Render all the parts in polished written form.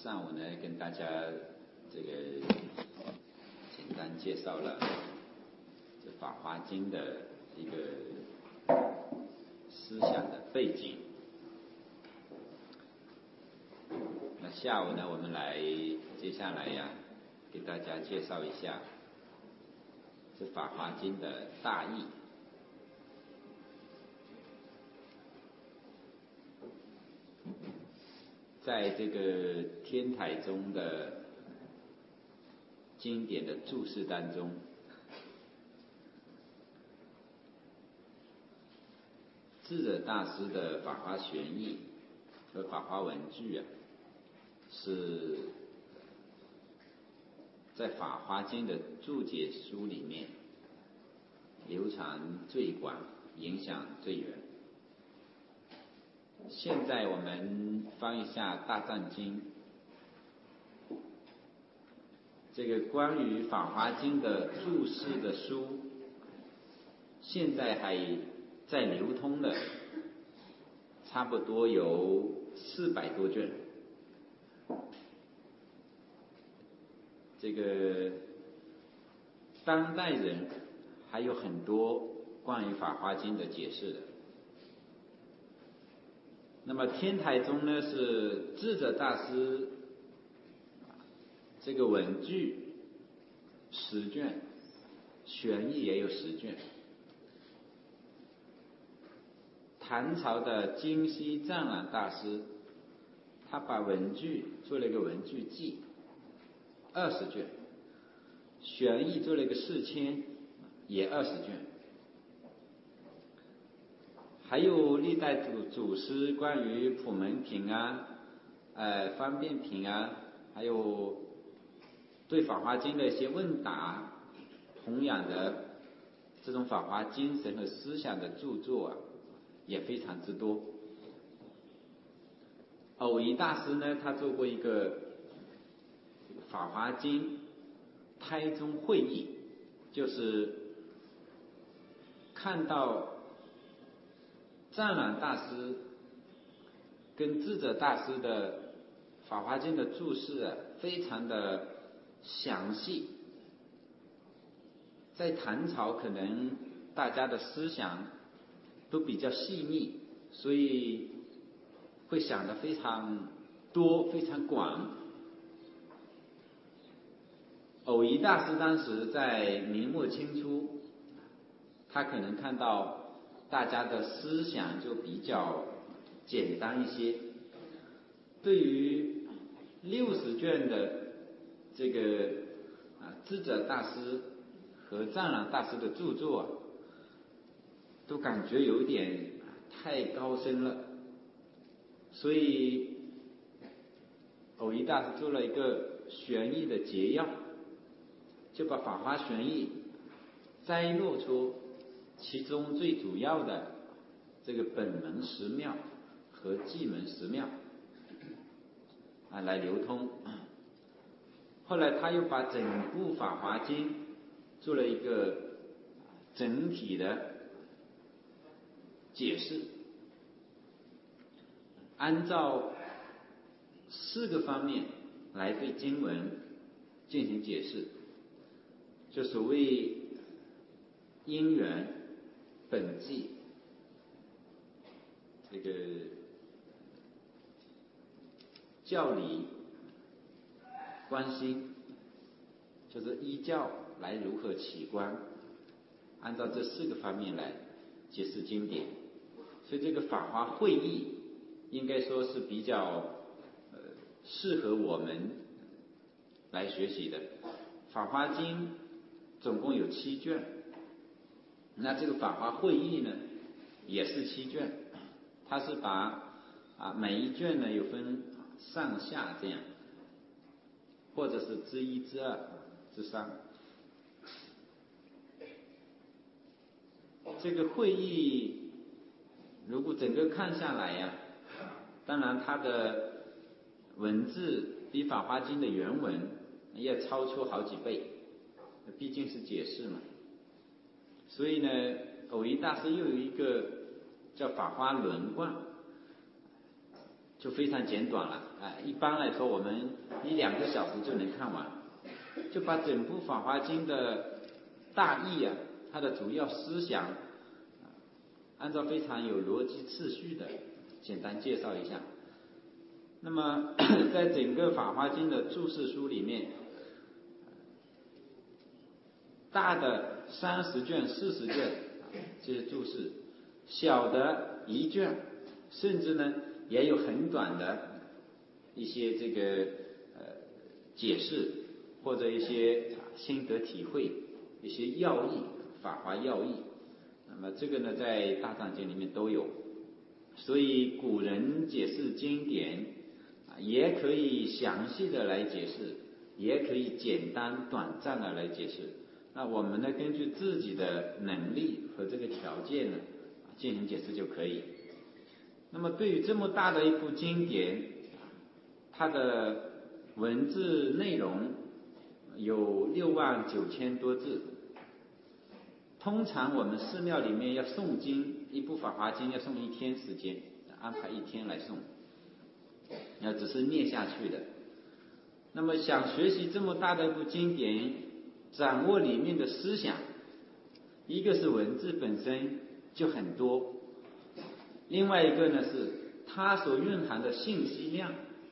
上午呢，跟大家这个简单介绍了这《法华经》的一个思想的背景。那下午呢，我们接下来给大家介绍一下这《法华经》的大意。在这个天台宗的经典的注释当中，智者大师的《法华玄义》和《法华文句》是在《法华经》的注解书里面流传最广、影响最远。现在我们翻一下《大藏经》，这个关于《法华经》的注释的书，现在还在流通的，差不多有400多卷。这个当代人还有很多关于《法华经》的解释的。那么天台宗呢，是智者大师这个文句10卷，玄义也有10卷。唐朝的金溪藏朗大师，他把文句做了一个文句记，20卷，玄义做了一个释谦，也20卷。还有历代祖师关于普门品方便品还有对法华经的一些问答，弘扬的这种法华精神和思想的著作也非常之多。藕益大师呢，他做过一个法华经胎中会议，就是看到藏朗大师跟智者大师的《法华经》的注释非常的详细。在唐朝可能大家的思想都比较细腻，所以会想得非常多、非常广。藕益大师当时在明末清初，他可能看到大家的思想就比较简单一些，对于60卷的这个智者大师和藏朗大师的著作都感觉有点太高深了，所以藕益大师做了一个玄义的结要，就把《法华玄义》摘录出其中最主要的这个本门10妙和迹门10妙来流通。后来他又把整部《法华经》做了一个整体的解释，按照4个方面来对经文进行解释，就所谓因缘、本纪、这个教理、观心，就是依教来如何起观，按照这4个方面来解释经典。所以这个法华会议应该说是比较适合我们来学习的。法华经总共有7卷，那这个法华会议呢也是7卷，它是把每一卷呢有分上下这样，或者是之1、之2、之3。这个会议如果整个看下来当然它的文字比《法华经》的原文要超出好几倍，毕竟是解释嘛。所以呢，藕益大师又有一个叫《法华轮贯》，就非常简短了， 一般来说我们1-2个小时就能看完，就把整部《法华经》的大意它的主要思想，按照非常有逻辑次序的简单介绍一下。那么在整个《法华经》的注释书里面，大的30卷、40卷这些注释，小的1卷，甚至呢也有很短的一些这个解释，或者一些心得体会，一些要义，法华要义。那么这个呢在大藏经里面都有，所以古人解释经典也可以详细的来解释，也可以简单短暂的来解释。那我们呢根据自己的能力和这个条件呢进行解释就可以。那么对于这么大的一部经典，它的文字内容有69000多字。通常我们寺庙里面要诵经，一部《法华经》要诵1天时间，安排1天来诵，只是念下去的。那么想学习这么大的一部经典，掌握里面的思想，一个是文字本身就很多，另外一个呢是它所蕴含的信息量，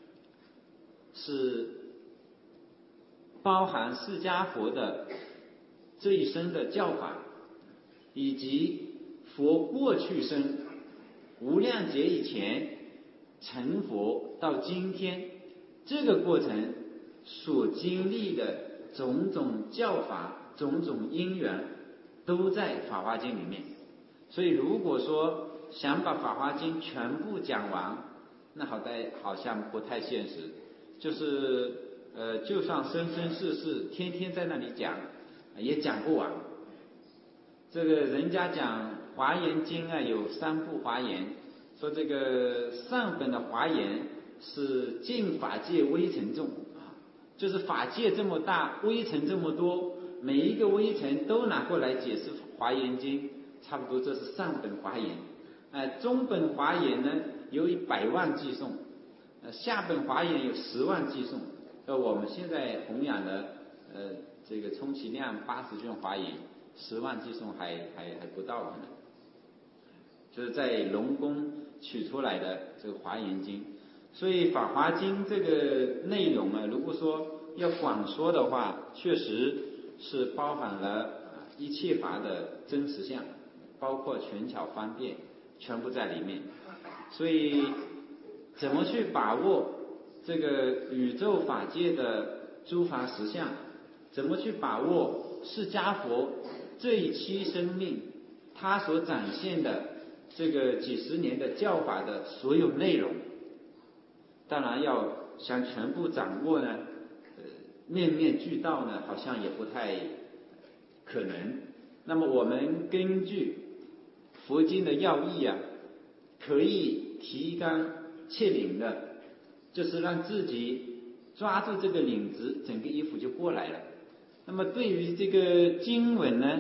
是包含释迦佛的这一生的教法，以及佛过去生无量劫以前成佛到今天这个过程所经历的种种教法、种种因缘，都在《法华经》里面。所以如果说想把《法华经》全部讲完，那好像不太现实。就是就算生生世世天天在那里讲，也讲不完。这个人家讲《华严经》有3部华严，说这个上本的华严是尽法界微尘众，就是法界这么大，微尘这么多，每一个微尘都拿过来解释《华严经》，差不多这是上本华严。中本华严呢有100万偈颂，下本华严有10万偈颂。我们现在弘扬的这个充其量80卷华严，10万偈颂还不到可能。就是在龙宫取出来的这个华严经。所以《法华经》这个内容如果说要广说的话，确实是包含了一切法的真实相，包括权巧方便，全部在里面。所以怎么去把握这个宇宙法界的诸法实相，怎么去把握释迦佛这一期生命他所展现的这个几十年的教法的所有内容，当然要想全部掌握呢，面面俱到呢，好像也不太可能。那么我们根据佛经的要义可以提纲挈领的，就是让自己抓住这个领子，整个衣服就过来了。那么对于这个经文呢，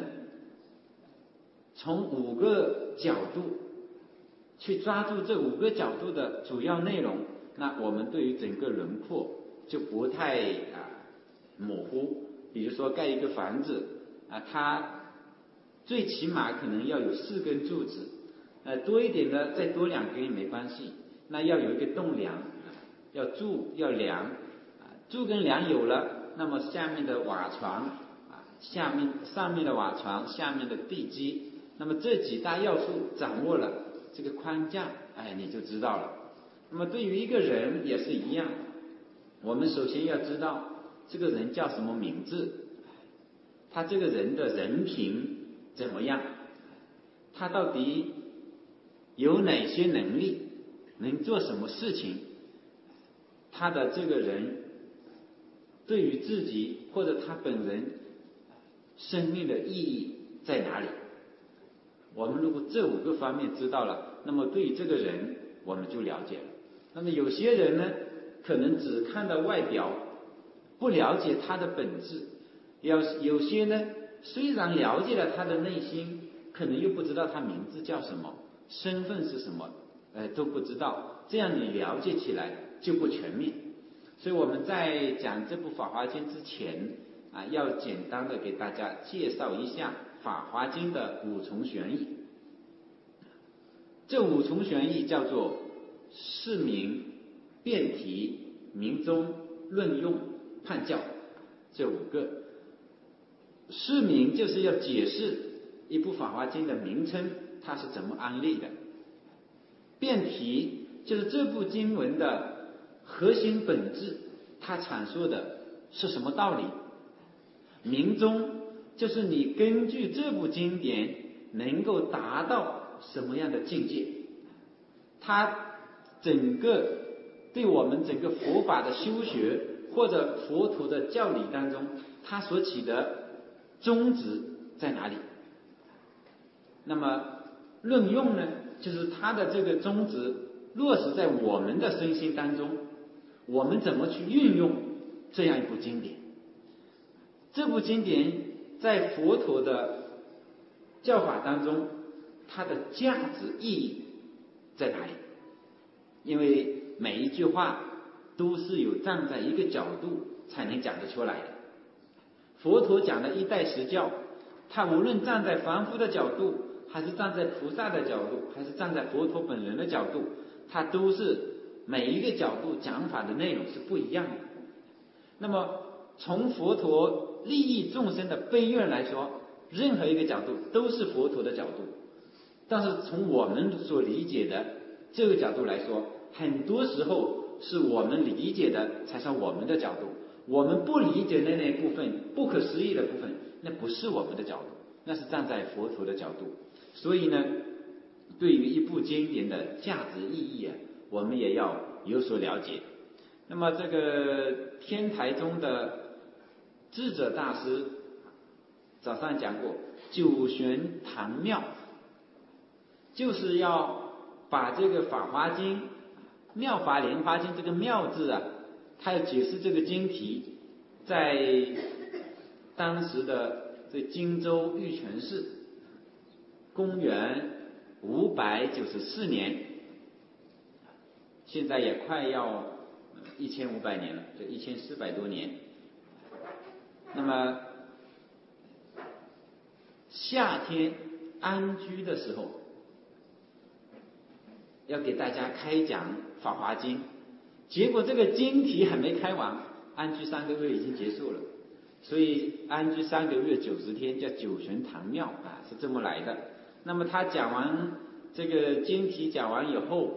从5个角度去抓住这5个角度的主要内容，那我们对于整个轮廓就不太模糊。比如说盖一个房子它最起码可能要有4根柱子，多一点的再多2根也没关系。那要有一个栋梁，要柱要梁，柱跟梁有了，那么下面的瓦床上面的瓦床，下面的地基，那么这几大要素掌握了，这个框架你就知道了。那么对于一个人也是一样，我们首先要知道这个人叫什么名字，他这个人的人品怎么样，他到底有哪些能力，能做什么事情，他的这个人对于自己或者他本人生命的意义在哪里。我们如果这5个方面知道了，那么对于这个人我们就了解了。那么有些人呢，可能只看到外表，不了解他的本质。有些呢，虽然了解了他的内心，可能又不知道他名字叫什么，身份是什么，都不知道。这样你了解起来就不全面。所以我们在讲这部《法华经》之前要简单的给大家介绍一下《法华经》的五重玄义。这五重玄义叫做释名、辩题、明宗、论用、判教，这五个。释名就是要解释一部《法华经》的名称，它是怎么安立的。辩题就是这部经文的核心本质，它阐述的是什么道理。明宗就是你根据这部经典能够达到什么样的境界，它整个对我们整个佛法的修学或者佛陀的教理当中，它所起的宗旨在哪里。那么论用呢，就是它的这个宗旨落实在我们的身心当中，我们怎么去运用这样一部经典。这部经典在佛陀的教法当中，它的价值意义在哪里？因为每一句话都是有站在一个角度才能讲得出来的。佛陀讲的一代十教，他无论站在凡夫的角度，还是站在菩萨的角度，还是站在佛陀本人的角度，他都是每一个角度讲法的内容是不一样的。那么从佛陀利益众生的悲愿来说，任何一个角度都是佛陀的角度，但是从我们所理解的这个角度来说，很多时候是我们理解的才是我们的角度，我们不理解的那部分不可思议的部分，那不是我们的角度，那是站在佛陀的角度。所以呢，对于一部经典的价值意义我们也要有所了解。那么这个天台宗的智者大师早上讲过，九玄堂妙，就是要把这个《法华经》妙法莲华经这个妙字他要解释这个经题，在当时的这荆州玉泉寺，公元594年，现在也快要1500年了，就1400多年。那么夏天安居的时候，要给大家开讲《法华经》，结果这个经题还没开完，安居3个月已经结束了，所以安居3个月90天叫九玄堂妙是这么来的。那么他讲完这个经题讲完以后，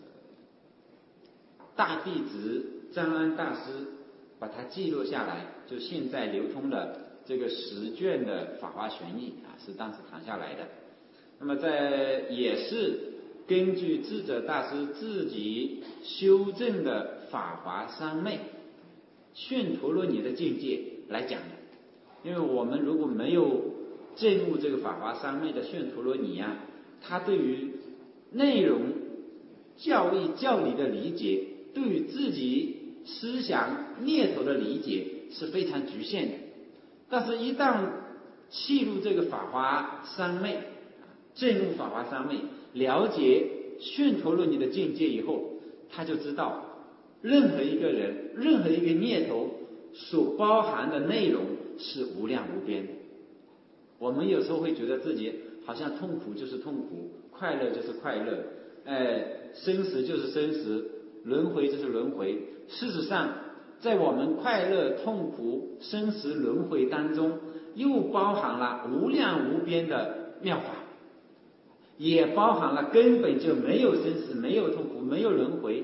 大弟子张安大师把它记录下来，就现在流通了这个10卷的《法华玄义是当时谈下来的。那么也是根据智者大师自己修正的法华三昧祆陀罗尼的境界来讲的。因为我们如果没有证悟这个法华三昧的祆陀罗尼他对于内容教义教理的理解，对于自己思想念头的理解是非常局限的。但是一旦契入这个法华三昧，证悟法华三昧，了解祆陀罗尼的境界以后，他就知道任何一个人任何一个念头所包含的内容是无量无边的。我们有时候会觉得自己好像痛苦就是痛苦，快乐就是快乐，生死就是生死，轮回就是轮回。事实上在我们快乐痛苦生死轮回当中，又包含了无量无边的妙法，也包含了根本就没有生死没有痛苦没有轮回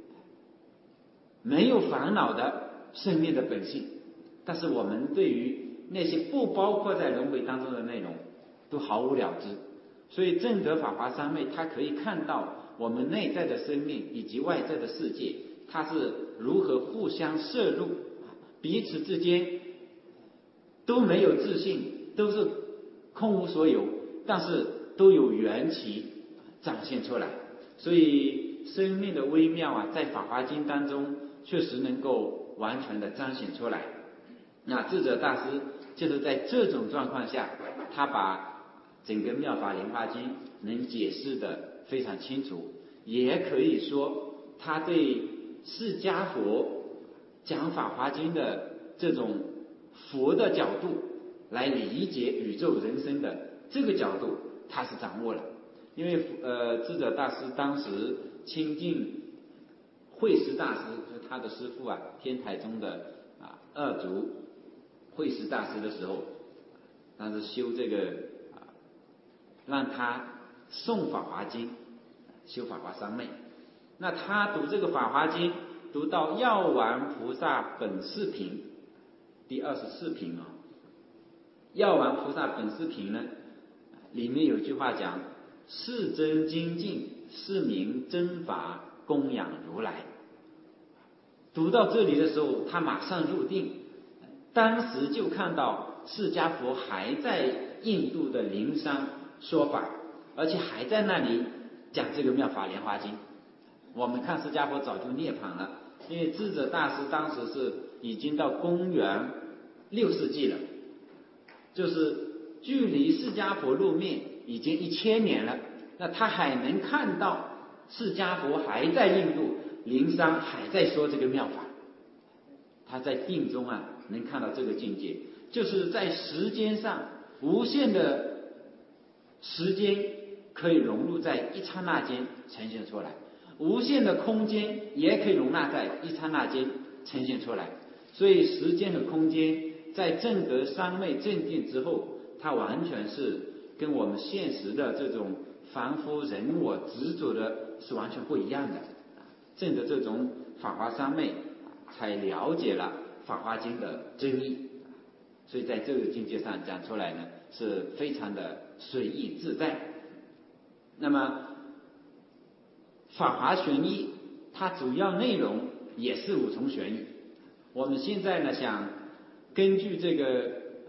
没有烦恼的生命的本性。但是我们对于那些不包括在轮回当中的内容都毫无了知。所以证得法华三昧，它可以看到我们内在的生命以及外在的世界，它是如何互相摄入，彼此之间都没有自性，都是空无所有，但是都有缘起展现出来。所以生命的微妙在法华经当中确实能够完全的彰显出来。那智者大师就是在这种状况下，他把整个妙法莲华经能解释的非常清楚，也可以说他对释迦佛讲《法华经》的这种佛的角度来理解宇宙人生的这个角度，他是掌握了。因为智者大师当时亲近慧识大师，就是他的师父啊，天台宗的二祖慧识大师的时候，当时修这个让他诵《法华经》，修《法华三昧》。那他读这个《法华经》，读到药丸菩萨本事品第24品啊，药丸菩萨本事品呢，里面有句话讲：是真精进，是名真法，供养如来。读到这里的时候，他马上入定，当时就看到释迦佛还在印度的灵山说法，而且还在那里讲这个妙法莲华经。我们看释迦佛早就涅槃了，因为智者大师当时是已经到公元6世纪了，就是距离释迦佛入灭已经1000年了，那他还能看到释迦佛还在印度灵山还在说这个妙法，他在定中能看到这个境界，就是在时间上无限的时间可以融入在一刹那间呈现出来，无限的空间也可以容纳在一刹那间呈现出来。所以时间和空间在证得三昧正定之后，它完全是跟我们现实的这种凡夫人我执着的是完全不一样的。证得这种法华三昧，才了解了《法华经》的真义。所以在这个境界上讲出来呢，是非常的随意自在。那么法华玄义它主要内容也是五重玄义。我们现在呢想根据这个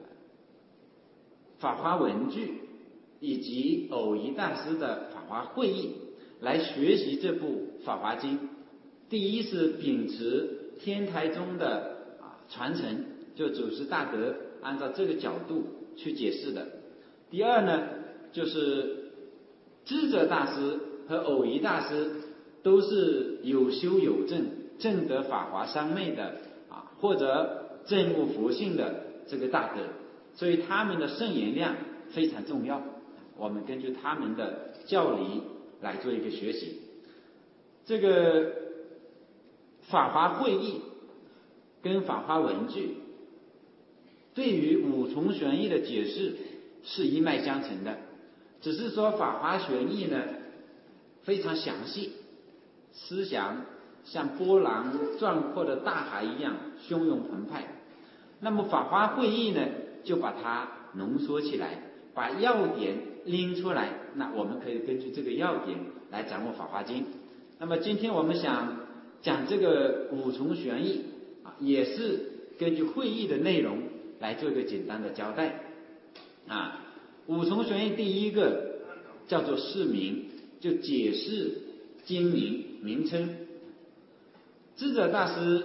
法华文句以及藕益大师的法华会意来学习这部《法华经》。第一是秉持天台宗的传承，就祖师大德按照这个角度去解释的。第二呢，就是智者大师和藕益大师都是有修有证，证得法华三昧的或者证悟佛性的这个大德，所以他们的圣言量非常重要。我们根据他们的教理来做一个学习。这个法华会意跟法华文句对于五重玄义的解释是一脉相承的，只是说法华玄义呢非常详细，思想像波澜壮阔的大海一样汹涌澎湃。那么法华会意呢就把它浓缩起来，把要点拎出来，那我们可以根据这个要点来掌握法华经。那么今天我们想讲这个五重玄义也是根据会意的内容来做一个简单的交代。五重玄义第一个叫做释名，就解释经名称。智者大师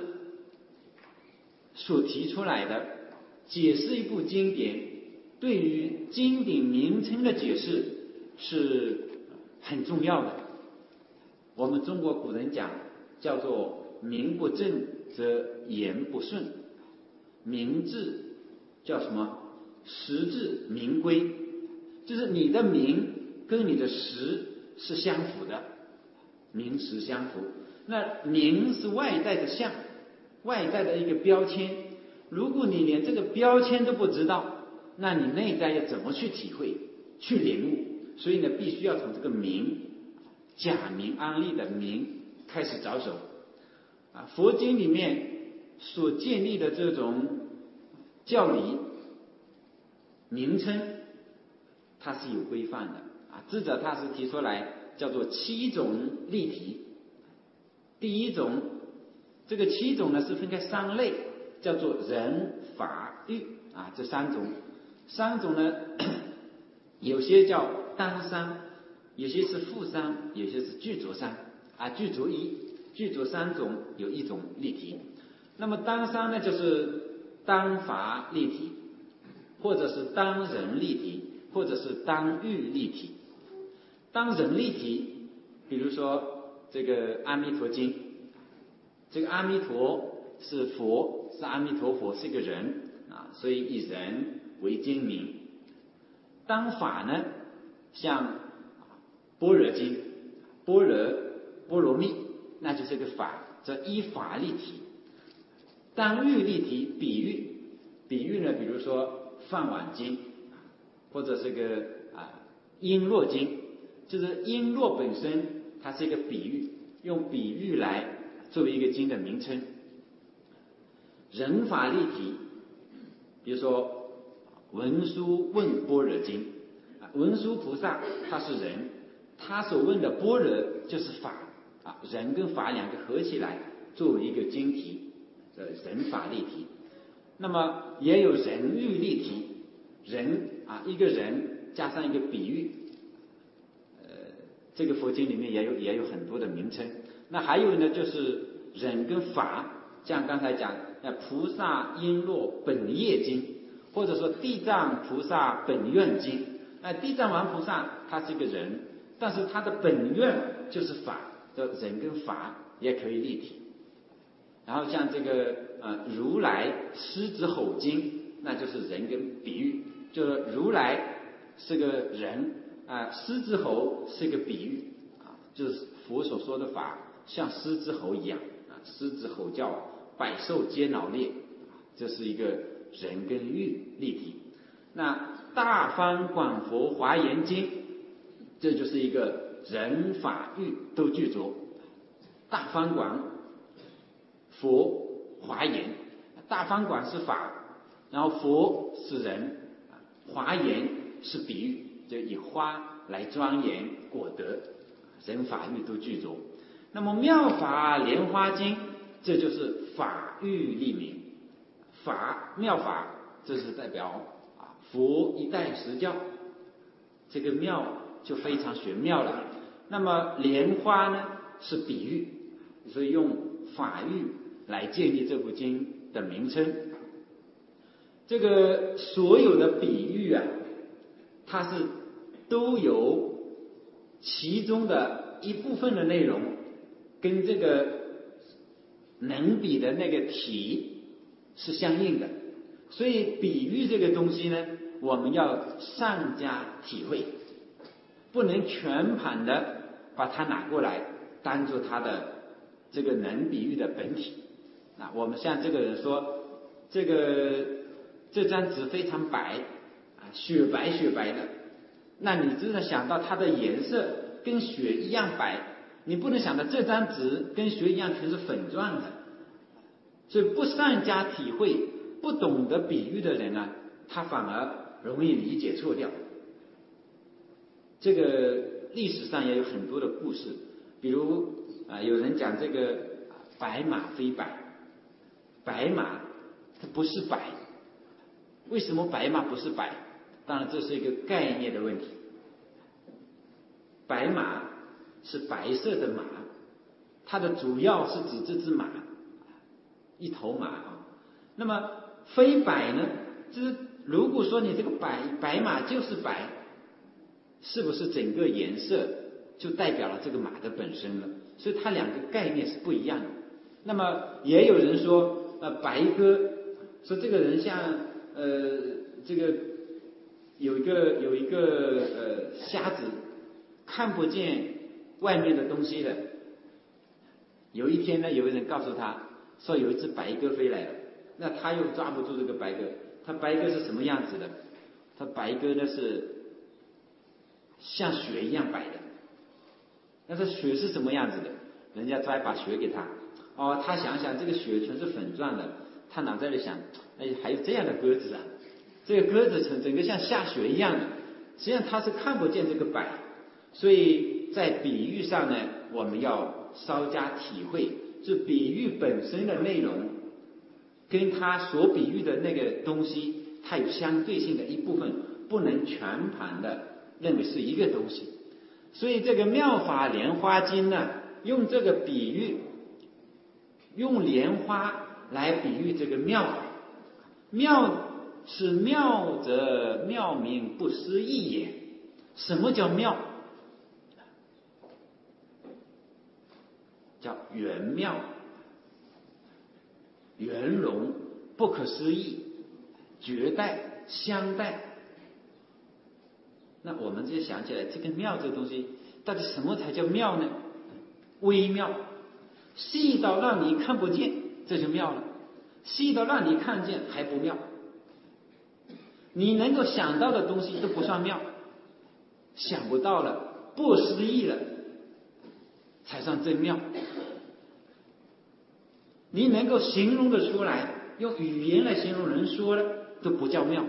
所提出来的解释一部经典，对于经典名称的解释是很重要的。我们中国古人讲叫做名不正则言不顺，名字叫什么？实至名归，就是你的名跟你的实是相符的，名实相符。那名是外在的相，外在的一个标签，如果你连这个标签都不知道，那你内在要怎么去体会去领悟？所以呢必须要从这个名，假名安立的名开始着手。佛经里面所建立的这种教理名称它是有规范的。智者大师提出来叫做7种例题。第一种，这个7种呢是分开3类，叫做人法律这3种。3种呢有些叫单三，有些是复三，有些是具足三具足一，具足3种有1种例题。那么单三呢就是单法例题，或者是单人例题，或者是单欲例题。单人例题比如说这个阿弥陀经， 这个阿弥陀是佛，是阿弥陀佛，是一个人啊，所以以人为精明。当法呢，像般若经、般若蜜，那就是个法，这依法立体。当喻立体，比喻呢，比如说梵网经，或者这个璎珞经，就是璎珞本身它是一个比喻，用比喻来作为一个经的名称。人法立体，比如说文殊问般若经，文殊菩萨他是人，他所问的般若就是法人跟法两个合起来作为一个经题，人法立体。那么也有人喻立体，人一个人加上一个比喻，这个佛经里面也有很多的名称。那还有呢，就是人跟法，像刚才讲菩萨璎珞本业经，或者说地藏菩萨本愿经。地藏王菩萨他是一个人，但是他的本愿就是法，人跟法也可以立体。然后像这个如来狮子吼经，那就是人跟比喻，就是如来是个人狮子吼是个比喻就是佛所说的法像狮子吼一样狮子吼叫，百兽皆脑裂，这是一个人跟喻立体。那大方广佛华严经，这就是一个人法喻都具足。大方广佛华严，大方广是法，然后佛是人，华严是比喻，就以花来庄严果德，人法喻都具足。那么妙法莲花经，这就是法喻立名，妙法，这是代表佛一代实教，这个妙就非常玄妙了。那么莲花呢是比喻，所以用法喻来建立这部经的名称。这个所有的比喻它是都有其中的一部分的内容跟这个能比的那个体是相应的，所以比喻这个东西呢，我们要善加体会，不能全盘的把它拿过来当做它的这个能比喻的本体。我们像这个人说这张纸非常白雪白的，那你真的想到它的颜色跟雪一样白，你不能想到这张纸跟雪一样全是粉状的。所以不善加体会，不懂得比喻的人他反而容易理解错掉。这个历史上也有很多的故事，比如有人讲这个白马非白，白马它不是白，为什么白马不是白？当然这是一个概念的问题。白马是白色的马，它的主要是指这只马，一头马那么非白呢，就是如果说你这个白马就是白，是不是整个颜色就代表了这个马的本身了？所以它两个概念是不一样的。那么也有人说白鸽，说这个人像这个有一个瞎子看不见外面的东西的。有一天呢，有个人告诉他说有一只白鸽飞来了，那他又抓不住这个白鸽。他白鸽是什么样子的？他白鸽呢是像雪一样白的。那这雪是什么样子的？人家抓一把雪给他，他想想这个雪全是粉状的，他脑袋里想，还有这样的鸽子这个鸽子整个像下雪一样的，实际上他是看不见这个白。所以在比喻上呢，我们要稍加体会，这比喻本身的内容跟他所比喻的那个东西它有相对性的一部分，不能全盘的认为是一个东西。所以这个妙法莲花经呢，用这个比喻，用莲花来比喻这个妙法。妙是妙则妙名不思议也。什么叫妙？叫圆妙。 圆融、不可思议、绝代、相待。那我们就想起来，这个妙这个东西，到底什么才叫妙呢？微妙，细到让你看不见，这就妙了；细到让你看见还不妙。你能够想到的东西都不算妙，想不到了，不思议了，才算真妙。你能够形容得出来，用语言来形容人说了，都不叫妙。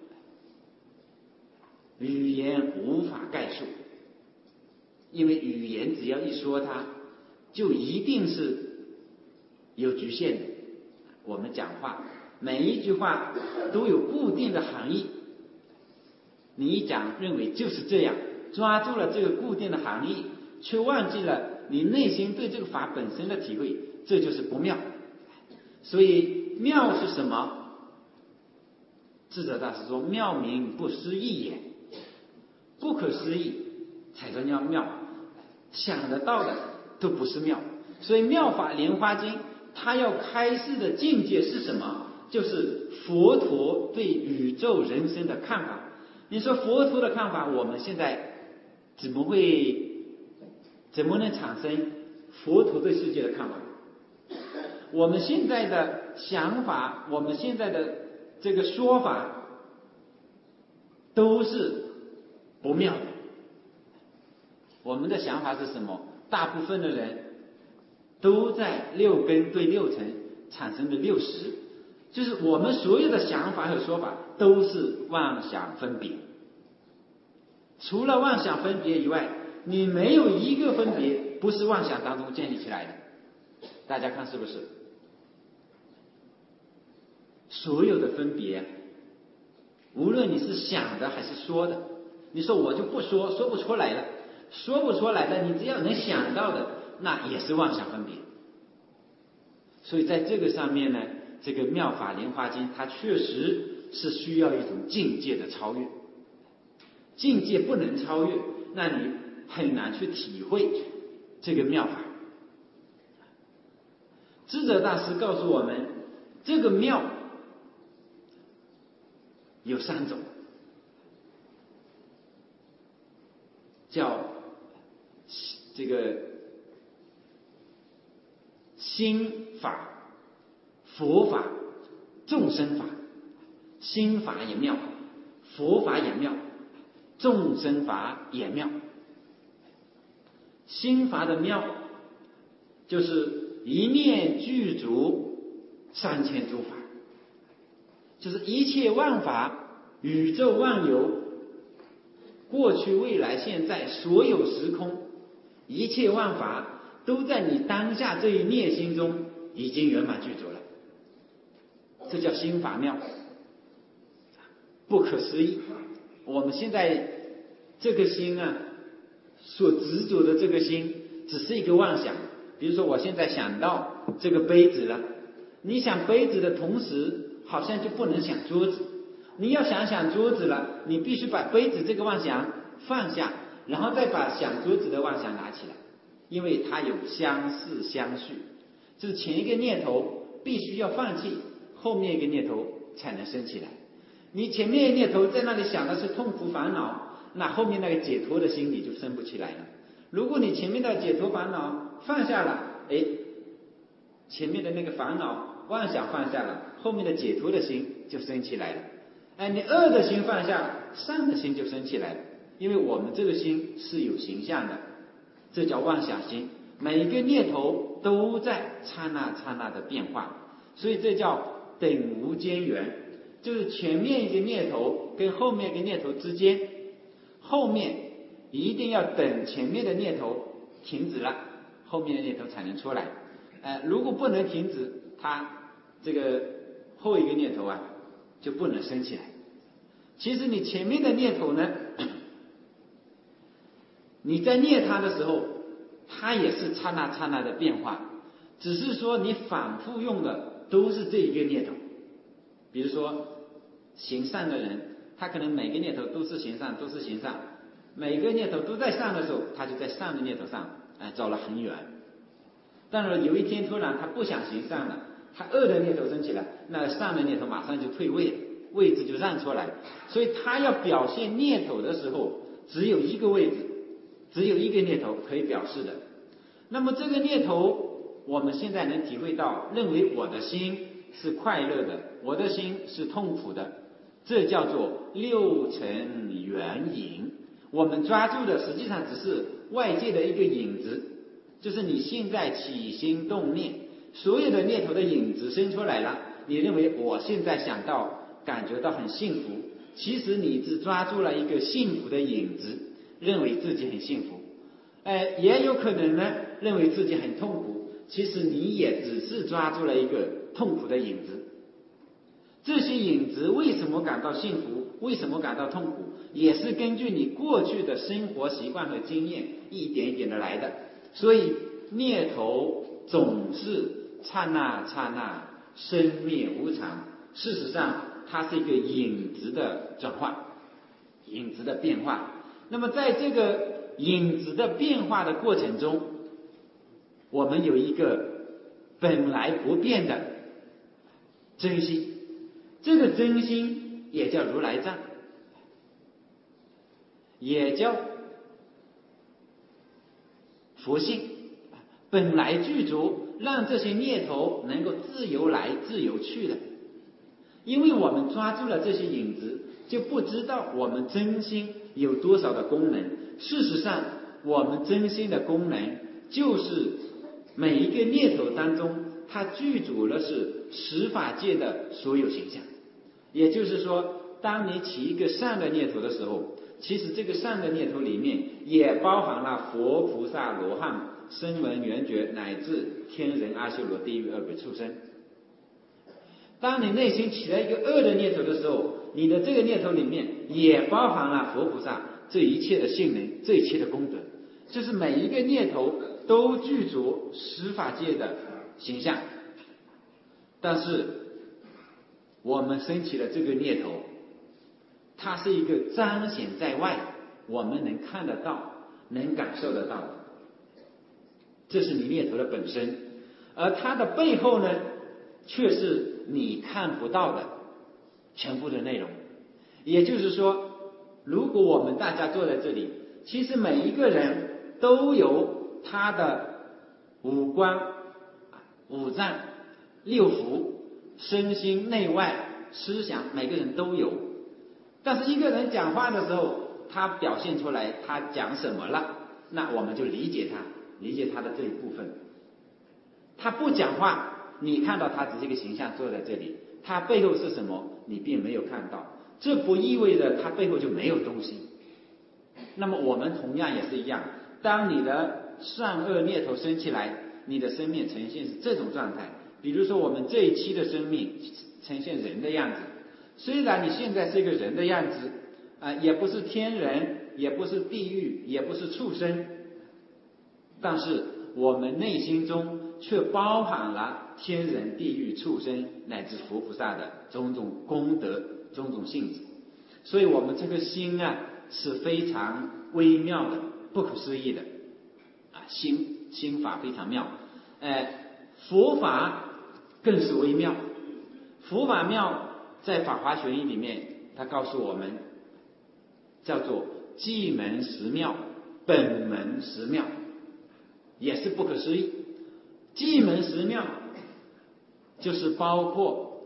语言无法概述，因为语言只要一说它，就一定是有局限的。我们讲话每一句话都有固定的含义，你一讲认为就是这样，抓住了这个固定的含义，却忘记了你内心对这个法本身的体会，这就是不妙。所以妙是什么？智者大师说，妙名不思议也，不可思议才叫妙，想得到的都不是妙。所以妙法莲花经它要开示的境界是什么？就是佛陀对宇宙人生的看法。你说佛陀的看法，我们现在怎么能产生佛陀对世界的看法？我们现在的想法，我们现在的这个说法都是不妙的。我们的想法是什么？大部分的人都在六根对六尘产生的六识，就是我们所有的想法和说法都是妄想分别。除了妄想分别以外，你没有一个分别不是妄想当中建立起来的。大家看是不是？所有的分别，无论你是想的还是说的，你说我就不说，说不出来了，说不出来的，你只要能想到的，那也是妄想分别。所以在这个上面呢，这个妙法莲花经它确实是需要一种境界的超越。境界不能超越，那你很难去体会这个妙法。智者大师告诉我们，这个妙有三种，叫这个心法、佛法、众生法。心法也妙，佛法也妙，众生法也妙。心法的妙，就是一念具足3000诸法，就是一切万法、宇宙万有、过去、未来、现在所有时空，一切万法都在你当下这一念心中已经圆满具足了。这叫心法妙，不可思议。我们现在这个心啊，所执着的这个心只是一个妄想。比如说我现在想到这个杯子了，你想杯子的同时好像就不能想桌子。你要想桌子了，你必须把杯子这个妄想放下，然后再把想桌子的妄想拿起来，因为它有相似相续，就是前一个念头必须要放弃，后面一个念头才能升起来。你前面一个念头在那里想的是痛苦烦恼，那后面那个解脱的心理就升不起来了。如果你前面的解脱烦恼放下了，前面的那个烦恼妄想放下了，后面的解脱的心就升起来了。你恶的心放下了，善的心就升起来了。因为我们这个心是有形象的，这叫妄想心，每一个念头都在刹那刹那的变化，所以这叫等无间缘，就是前面一个念头跟后面一个念头之间，后面一定要等前面的念头停止了，后面的念头才能出来。如果不能停止，它这个后一个念头就不能升起来。其实你前面的念头呢，你在念它的时候，它也是刹那刹那的变化，只是说你反复用的都是这一个念头。比如说行善的人，他可能每个念头都是行善，都是行善，每个念头都在善的时候，他就在善的念头上走了很远。但是有一天突然他不想行善了， 他恶的念头升起来，那善的念头马上就退位了，位置就让出来。所以他要表现念头的时候，只有一个位置，只有一个念头可以表示的。那么这个念头，我们现在能体会到，认为我的心是快乐的，我的心是痛苦的，这叫做六尘缘影。我们抓住的实际上只是外界的一个影子，就是你现在起心动念，所有的念头的影子生出来了，你认为我现在想到感觉到很幸福，其实你只抓住了一个幸福的影子，认为自己很幸福。也有可能呢，认为自己很痛苦，其实你也只是抓住了一个痛苦的影子。这些影子为什么感到幸福，为什么感到痛苦，也是根据你过去的生活习惯和经验一点一点的来的。所以念头总是刹那刹那，生灭无常，事实上它是一个影子的转换，影子的变化。那么在这个影子的变化的过程中，我们有一个本来不变的真心，这个真心也叫如来藏，也叫佛性，本来具足，让这些念头能够自由来自由去的。因为我们抓住了这些影子，就不知道我们真心有多少的功能。事实上，我们真心的功能就是每一个念头当中，它具足了是十法界的所有形象。也就是说，当你起一个善的念头的时候，其实这个善的念头里面也包含了佛菩萨罗汉声闻缘觉乃至天人阿修罗地狱恶鬼畜生。当你内心起了一个恶的念头的时候，你的这个念头里面也包含了佛菩萨这一切的性能，这一切的功德，就是每一个念头都具足十法界的形象。但是我们升起了这个念头，它是一个彰显在外，我们能看得到，能感受得到的，这是你念头的本身。而它的背后呢，却是你看不到的全部的内容。也就是说，如果我们大家坐在这里，其实每一个人都有他的五官、五脏、六腑、身心内外思想，每个人都有。但是一个人讲话的时候，他表现出来他讲什么了，那我们就理解他的这一部分。他不讲话，你看到他只是一个形象坐在这里，他背后是什么你并没有看到，这不意味着他背后就没有东西。那么我们同样也是一样，当你的善恶念头升起来，你的生命呈现是这种状态。比如说我们这一期的生命呈现人的样子，虽然你现在是一个人的样子，也不是天人，也不是地狱，也不是畜生，但是我们内心中却包含了天人、地狱、畜生乃至佛菩萨的种种功德、种种性质。所以我们这个心是非常微妙的、不可思议的心法非常妙。佛法更是微妙。佛法妙在《法华玄义》里面，他告诉我们叫做寂门十妙、本门十妙，也是不可思议。寂门十妙就是包括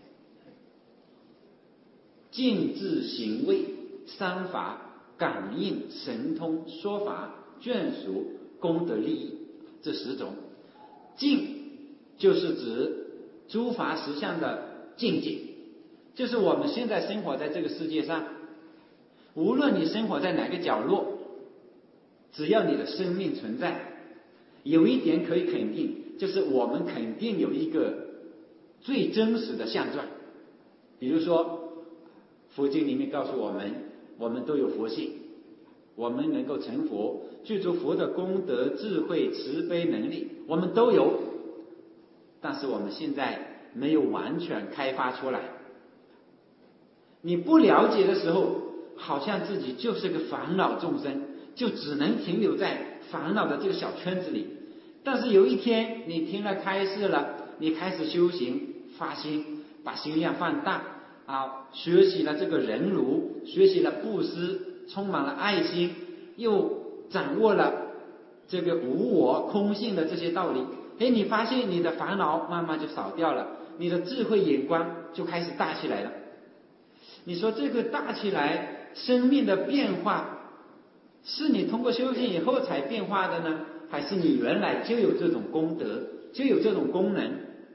静智行位、三法、感应、神通、说法、眷属、功德利益这10种。静就是指诸法实相的境界，就是我们现在生活在这个世界上，无论你生活在哪个角落，只要你的生命存在，有一点可以肯定，就是我们肯定有一个最真实的相状。比如说佛经里面告诉我们，我们都有佛性，我们能够成佛，具足佛的功德、智慧、慈悲能力，我们都有，但是我们现在没有完全开发出来。你不了解的时候，好像自己就是个烦恼众生，就只能停留在烦恼的这个小圈子里。但是有一天你听了开示了， 你开始修行发心，把心量放大学习了这个忍辱，学习了布施，充满了爱心，又掌握了这个无我空性的这些道理，你发现你的烦恼慢慢就少掉了，你的智慧眼光就开始大起来了。你说这个大起来，生命的变化是你通过修行以后才变化的呢，还是你原来就有这种功德，就有这种功能，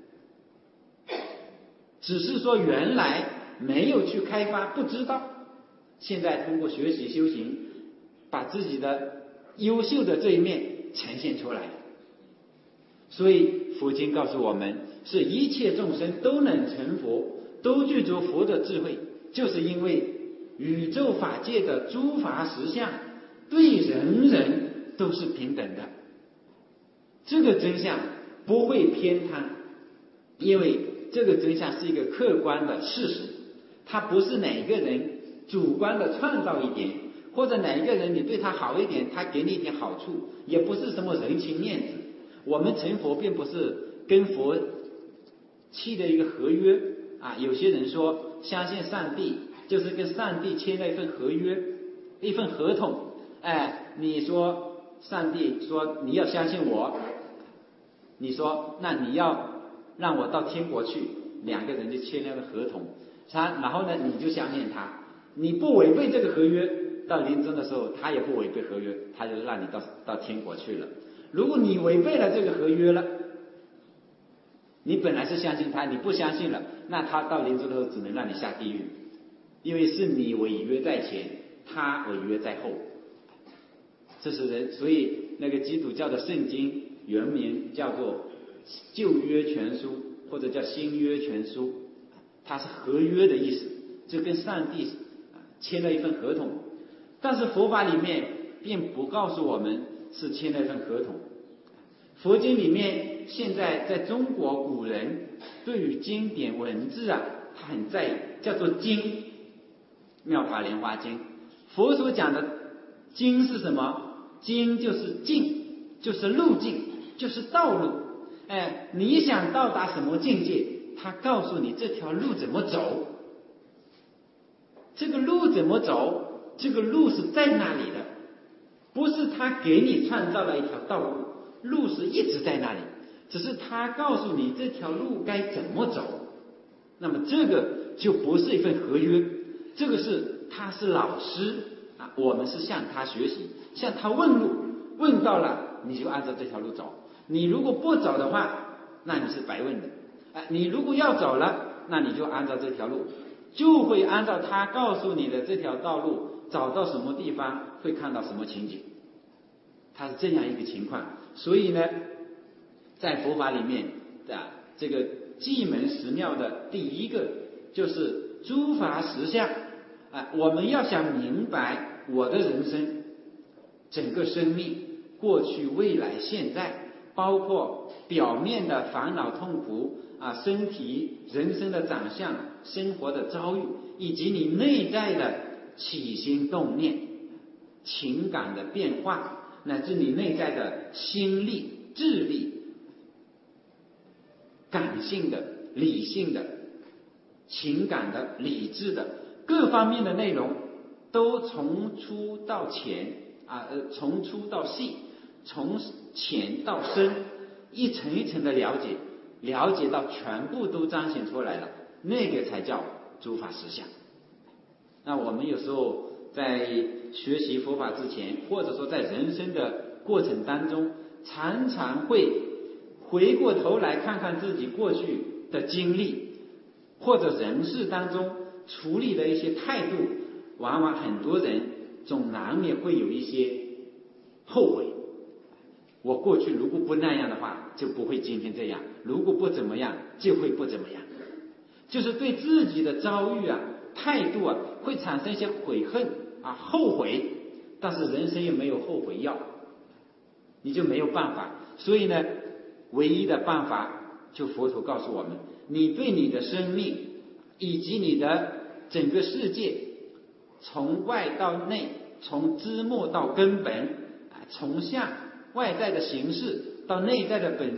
只是说原来没有去开发，不知道，现在通过学习修行，把自己的优秀的这一面呈现出来。所以佛经告诉我们，是一切众生都能成佛，都具足佛的智慧，就是因为宇宙法界的诸法实相对人人都是平等的，这个真相不会偏袒，因为这个真相是一个客观的事实，它不是哪个人主观的创造一点，或者哪一个人你对他好一点，他给你一点好处，也不是什么人情面子。我们成佛并不是跟佛契的一个合约有些人说相信上帝就是跟上帝签了一份合约，一份合同。你说上帝说你要相信我，你说那你要让我到天国去，两个人就签了个合同，然后呢你就相信他，你不违背这个合约，到临终的时候他也不违背合约，他就让你到天国去了。如果你违背了这个合约了，你本来是相信他，你不相信了，那他到临终的时候只能让你下地狱，因为是你违约在前，他违约在后。这是人，所以那个基督教的圣经原名叫做旧约全书，或者叫新约全书，它是合约的意思，就跟上帝签了一份合同。但是佛法里面并不告诉我们是签了一份合同。佛经里面现在在中国古人对于经典文字他很在意，叫做经，妙法莲华经。佛所讲的经是什么？经就是径，就是路径，就是道路。你想到达什么境界，他告诉你这条路怎么走，这个路怎么走，这个路是在那里的，不是他给你创造了一条道路，路是一直在那里，只是他告诉你这条路该怎么走。那么这个就不是一份合约，这个是他是老师我们是向他学习，向他问路，问到了你就按照这条路走，你如果不走的话，那你是白问的。你如果要走了，那你就按照这条路，就会按照他告诉你的这条道路找到什么地方，会看到什么情景，它是这样一个情况。所以呢，在佛法里面这个寂门十妙的第一个就是诸法实相。我们要想明白我的人生整个生命，过去未来现在，包括表面的烦恼痛苦身体人生的长相，生活的遭遇，以及你内在的起心动念，情感的变化，乃至你内在的心力智力，感性的理性的情感的理智的各方面的内容，都从粗到浅从粗到细，从浅到深，一层一层的了解，了解到全部都彰显出来了，那个才叫诸法实相。那我们有时候在学习佛法之前，或者说在人生的过程当中，常常会回过头来看看自己过去的经历，或者人世当中处理的一些态度，往往很多人总难免会有一些后悔。我过去如果不那样的话，就不会今天这样，如果不怎么样，就会不怎么样，就是对自己的遭遇态度会产生一些悔恨后悔。但是人生又没有后悔药，你就没有办法。所以呢，唯一的办法就佛陀告诉我们，你对你的生命以及你的整个世界，从外到内，从枝末到根本，从外在的形式到内在的本质，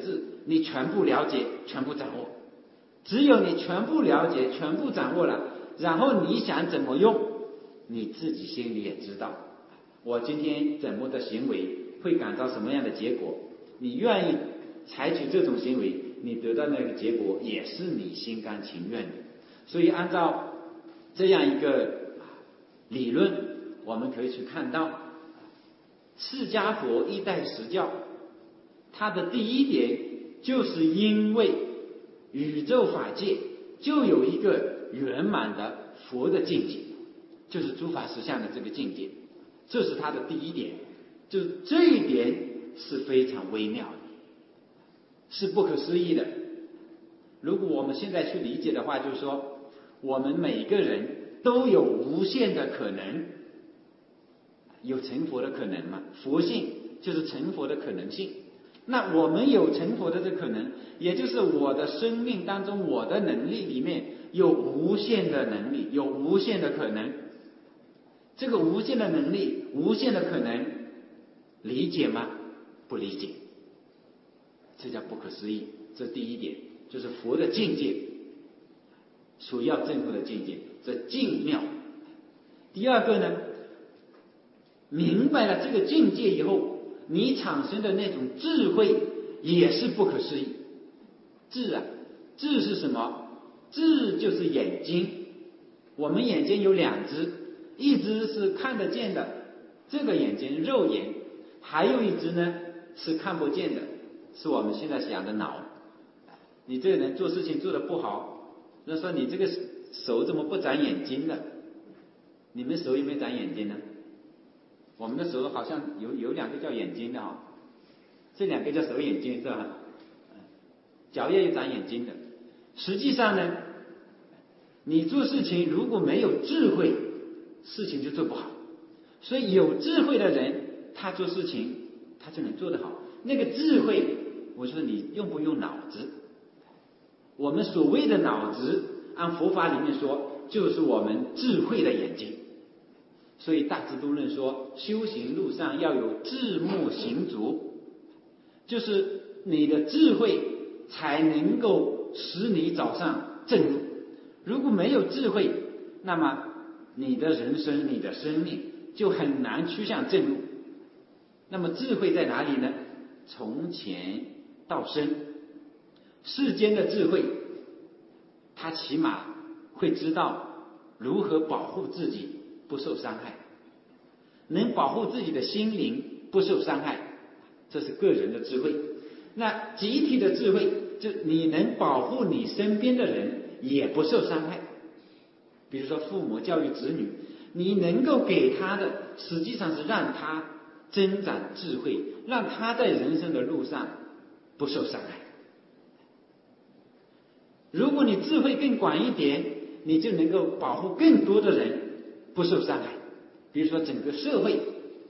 你全部了解、全部掌握。只有你全部了解、全部掌握了，然后你想怎么用，你自己心里也知道。我今天怎么的行为会感到什么样的结果？你愿意采取这种行为，你得到那个结果也是你心甘情愿的。所以按照这样一个理论，我们可以去看到释迦佛一代实教，它的第一点就是因为宇宙法界就有一个圆满的佛的境界，就是诸法实相的这个境界，这是它的第一点。就这一点是非常微妙的，是不可思议的。如果我们现在去理解的话，就是说我们每个人都有无限的可能，有成佛的可能嘛？佛性就是成佛的可能性。那我们有成佛的这可能，也就是我的生命当中，我的能力里面有无限的能力，有无限的可能。这个无限的能力、无限的可能，理解吗？不理解，这叫不可思议。这第一点，就是佛的境界，所要证悟的境界，这境妙。第二个呢，明白了这个境界以后，你产生的那种智慧也是不可思议。智啊，智是什么？智就是眼睛。我们眼睛有两只，一只是看得见的，这个眼睛肉眼，还有一只呢是看不见的，是我们现在想的脑。你这个人做事情做得不好，那说你这个手怎么不长眼睛呢？你们手有没有长眼睛呢？我们的手好像有两个叫眼睛的啊，这两个叫手眼睛是吧？脚也有长眼睛的。实际上呢，你做事情如果没有智慧，事情就做不好。所以有智慧的人，他做事情他就能做得好。那个智慧，我说你用不用脑子？我们所谓的脑子，按佛法里面说，就是我们智慧的眼睛。所以大智度论说，修行路上要有智目行足，就是你的智慧才能够使你找上正路。如果没有智慧，那么你的人生、你的生命就很难趋向正路。那么智慧在哪里呢？从浅到深，世间的智慧，他起码会知道如何保护自己不受伤害，能保护自己的心灵不受伤害，这是个人的智慧。那集体的智慧，就你能保护你身边的人也不受伤害。比如说父母教育子女，你能够给他的实际上是让他增长智慧，让他在人生的路上不受伤害。如果你智慧更广一点，你就能够保护更多的人不受伤害。比如说整个社会，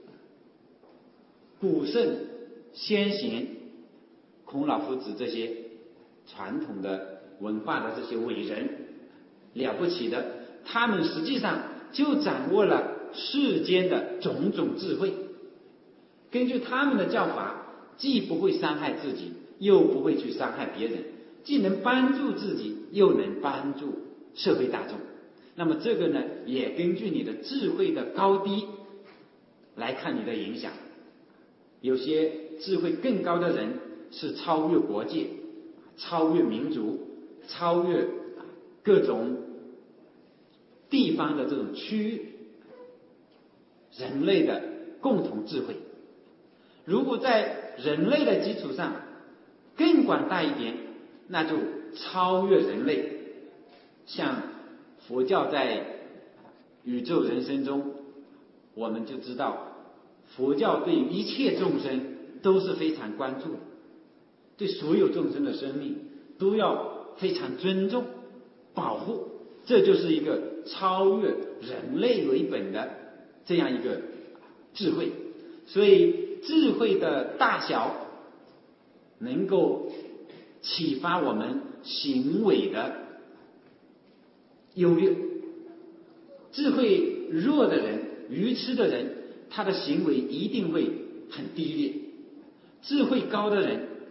古圣先贤、孔老夫子这些传统的文化的这些伟人，了不起的，他们实际上就掌握了世间的种种智慧。根据他们的教法，既不会伤害自己，又不会去伤害别人，既能帮助自己，又能帮助社会大众。那么这个呢，也根据你的智慧的高低来看你的影响。有些智慧更高的人是超越国界、超越民族、超越各种地方的这种区域，人类的共同智慧。如果在人类的基础上更广大一点，那就超越人类。像佛教在宇宙人生中，我们就知道佛教对一切众生都是非常关注的，对所有众生的生命都要非常尊重保护，这就是一个超越人类为本的这样一个智慧。所以智慧的大小能够启发我们行为的优劣。智慧弱的人、愚痴的人，他的行为一定会很低劣。智慧高的人，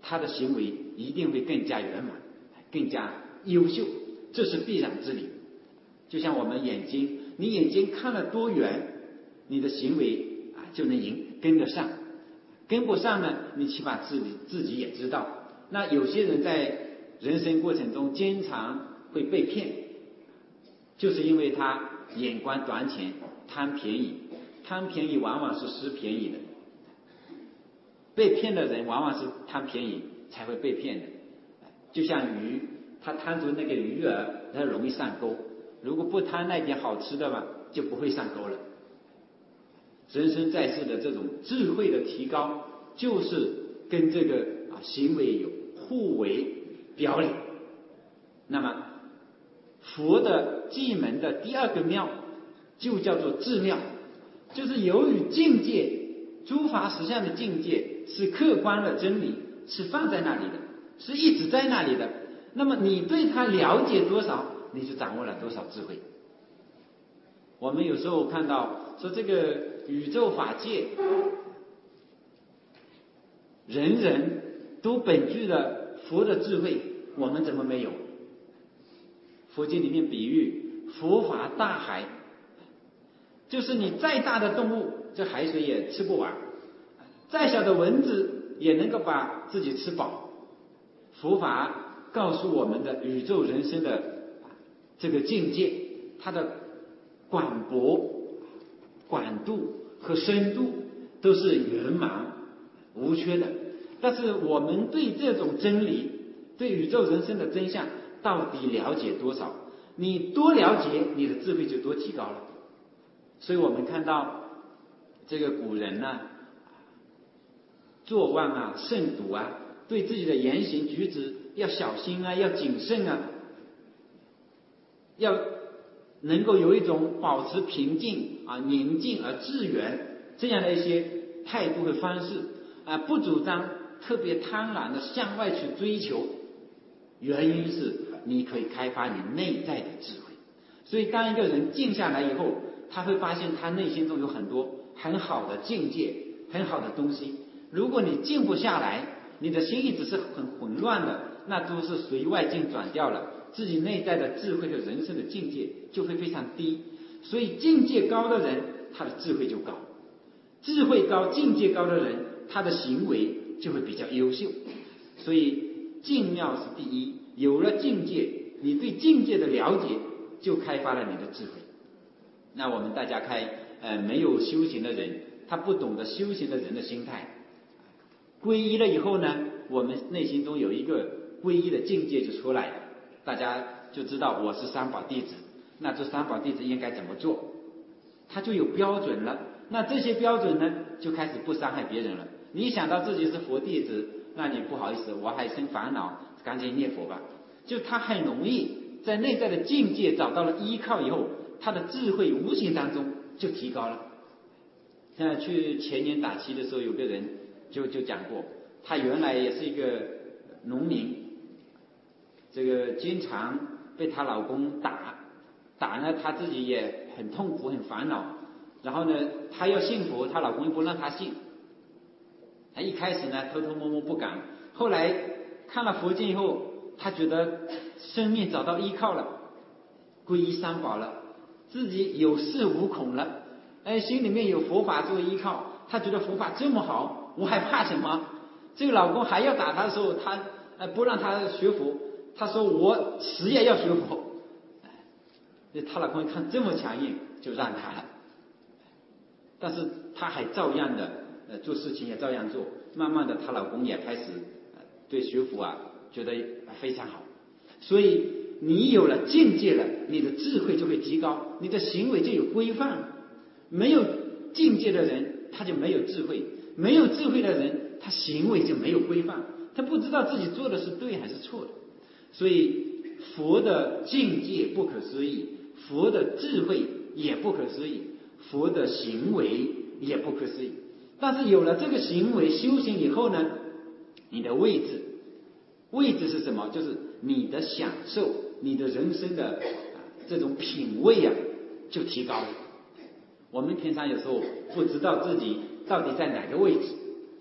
他的行为一定会更加圆满，更加优秀，这是必然之理。就像我们眼睛，你眼睛看了多远，你的行为就能跟得上，跟不上呢，你起码自己也知道。那有些人在人生过程中经常会被骗，就是因为他眼光短浅，贪便宜，贪便宜往往是失便宜的。被骗的人往往是贪便宜才会被骗的。就像鱼，他贪图那个鱼饵，他容易上钩，如果不贪那点好吃的嘛，就不会上钩了。人生在世的这种智慧的提高，就是跟这个行为有互为表里。那么佛的寂门的第二个妙就叫做智妙，就是由于境界，诸法实相的境界是客观的真理，是放在那里的，是一直在那里的。那么你对它了解多少，你就掌握了多少智慧。我们有时候看到说这个宇宙法界，人人都本具了佛的智慧，我们怎么没有？佛经里面比喻佛法大海，就是你再大的动物，这海水也吃不完，再小的蚊子也能够把自己吃饱。佛法告诉我们的宇宙人生的这个境界，它的广博、广度和深度都是圆满无缺的。但是我们对这种真理，对宇宙人生的真相到底了解多少？你多了解，你的智慧就多提高了。所以我们看到这个古人呢，作望慎独对自己的言行举止要小心要谨慎要能够有一种保持平静宁静而致远这样的一些态度和方式不主张特别贪婪的向外去追求。原因是你可以开发你内在的智慧。所以当一个人静下来以后，他会发现他内心中有很多很好的境界，很好的东西。如果你静不下来，你的心一直是很混乱的，那都是随外境转掉了，自己内在的智慧和人生的境界就会非常低。所以境界高的人，他的智慧就高；智慧高、境界高的人，他的行为就会比较优秀。所以境妙是第一，有了境界，你对境界的了解就开发了你的智慧。那我们大家没有修行的人，他不懂得修行的人的心态，皈依了以后呢，我们内心中有一个皈依的境界就出来了，大家就知道我是三宝弟子，那这三宝弟子应该怎么做，他就有标准了。那这些标准呢，就开始不伤害别人了。你想到自己是佛弟子，那你不好意思，我还生烦恼，赶紧念佛吧。就他很容易在内在的境界找到了依靠以后，他的智慧无形当中就提高了。像去前年打七的时候，有个人就讲过，他原来也是一个农民，这个经常被她老公打呢，她自己也很痛苦很烦恼。然后呢，她要信佛，她老公又不让她信。她一开始呢偷偷摸摸不敢，后来看了佛经以后，她觉得生命找到依靠了，皈依三宝了，自己有恃无恐了，心里面有佛法作为依靠，她觉得佛法这么好，我还怕什么？这个老公还要打她的时候，她不让她学佛，她说我死也要学佛。她老公一看这么强硬，就让她了。但是她还照样的做事情也照样做，慢慢的她老公也开始对学佛觉得非常好。所以你有了境界了，你的智慧就会提高，你的行为就有规范。没有境界的人他就没有智慧，没有智慧的人他行为就没有规范，他不知道自己做的是对还是错的。所以佛的境界不可思议，佛的智慧也不可思议，佛的行为也不可思议。但是有了这个行为修行以后呢，你的位置是什么？就是你的享受，你的人生的这种品味就提高了。我们平常有时候不知道自己到底在哪个位置，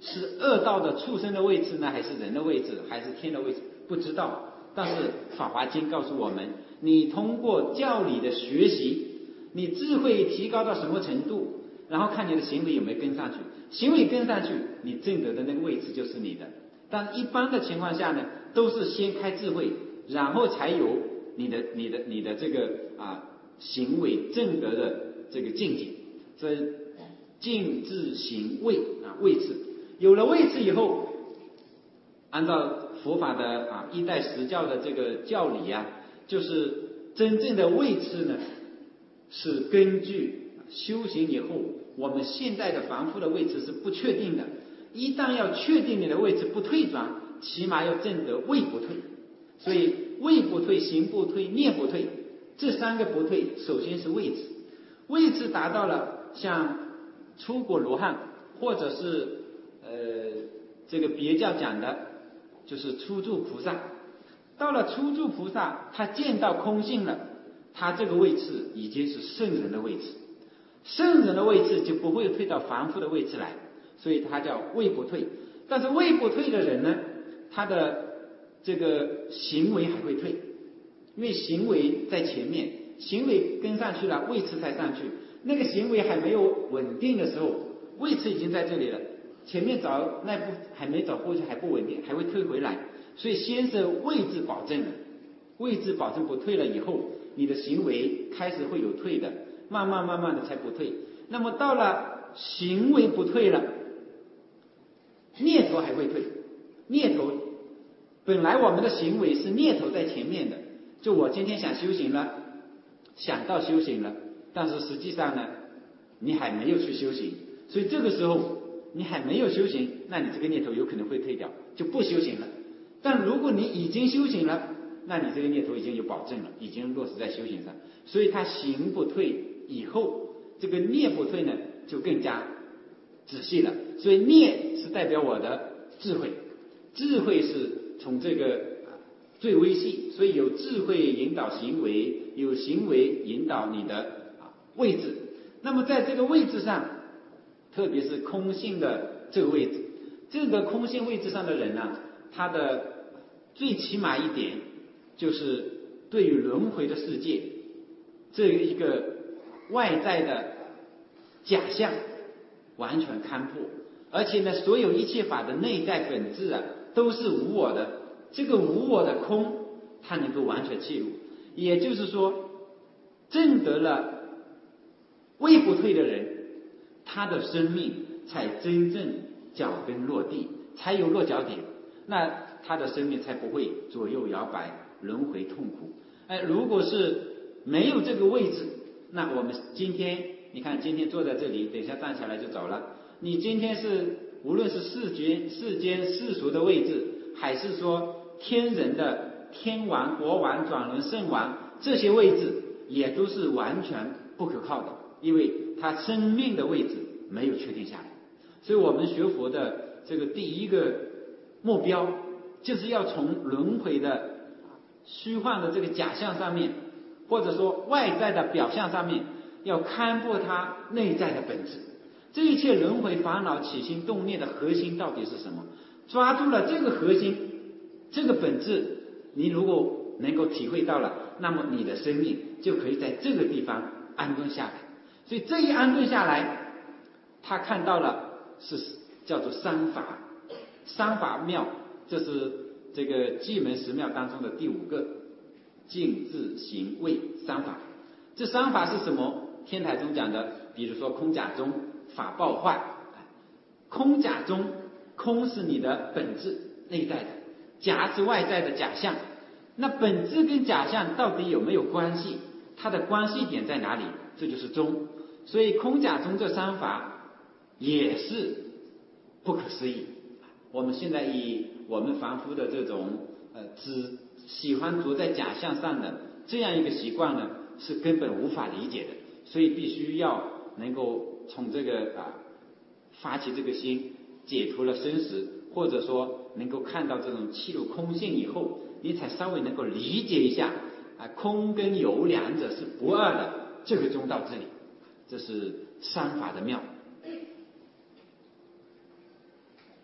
是恶道的畜生的位置呢，还是人的位置，还是天的位置，不知道。但是法华经告诉我们，你通过教理的学习，你智慧提高到什么程度，然后看你的行为有没有跟上去，行为跟上去，你证得的那个位置就是你的。但一般的情况下呢，都是先开智慧，然后才有你的这个行为证得的这个境界。所以静智行位位次，有了位次以后，按照佛法的一代十教的这个教理就是真正的位次呢，是根据修行以后，我们现在的凡夫的位置是不确定的。一旦要确定你的位置不退转，起码要证得位不退。所以位不退、行不退、念不退，这三个不退，首先是位置。位置达到了，像出果罗汉，或者是这个别教讲的，就是初住菩萨。到了初住菩萨，他见到空性了，他这个位置已经是圣人的位置。圣人的位置就不会退到凡夫的位置来，所以他叫位不退。但是位不退的人呢，他的这个行为还会退，因为行为在前面，行为跟上去了，位置才上去。那个行为还没有稳定的时候，位置已经在这里了，前面找那步还没找过去，还不稳定，还会退回来。所以先是位置保证了，位置保证不退了以后，你的行为开始会有退的，慢慢的才不退。那么到了行为不退了，念头还会退。念头本来我们的行为是念头在前面的，就我今天想修行了，想到修行了，但是实际上呢，你还没有去修行，所以这个时候你还没有修行，那你这个念头有可能会退掉，就不修行了。但如果你已经修行了，那你这个念头已经有保证了，已经落实在修行上，所以它行不退以后，这个念不退呢就更加仔细了。所以念是代表我的智慧，智慧是从这个最微细，所以有智慧引导行为，有行为引导你的位置。那么在这个位置上，特别是空性的这个位置，这个空性位置上的人呢，他的最起码一点就是对于轮回的世界这一个外在的假象完全看破，而且呢，所有一切法的内在本质都是无我的。这个无我的空，他能够完全切入。也就是说，证得了位不退的人，他的生命才真正脚跟落地，才有落脚点，那他的生命才不会左右摇摆，轮回痛苦。如果是没有这个位置，那我们今天你看，今天坐在这里，等一下站起来就走了。你今天是无论是世间世俗的位置，还是说天人的天王、国王、转轮圣王，这些位置也都是完全不可靠的，因为他生命的位置没有确定下来。所以我们学佛的这个第一个目标，就是要从轮回的虚幻的这个假象上面，或者说外在的表象上面，要看破它内在的本质。这一切轮回烦恼起心动念的核心到底是什么？抓住了这个核心，这个本质，你如果能够体会到了，那么你的生命就可以在这个地方安顿下来。所以这一安顿下来，他看到了是叫做三法，三法妙，这是这个寂门十妙当中的第5个，静智行位三法。这三法是什么？天台宗讲的，比如说空假中法报坏。空假中，空是你的本质内在的，假是外在的假象。那本质跟假象到底有没有关系？它的关系点在哪里？这就是中。所以空假中这三法也是不可思议。我们现在以我们凡夫的这种只喜欢着在假象上的这样一个习惯呢，是根本无法理解的。所以必须要能够从这个发起这个心，解脱了生死，或者说能够看到这种契入空性以后，你才稍微能够理解一下空跟有两者是不二的这个中道之理。这是三法的妙。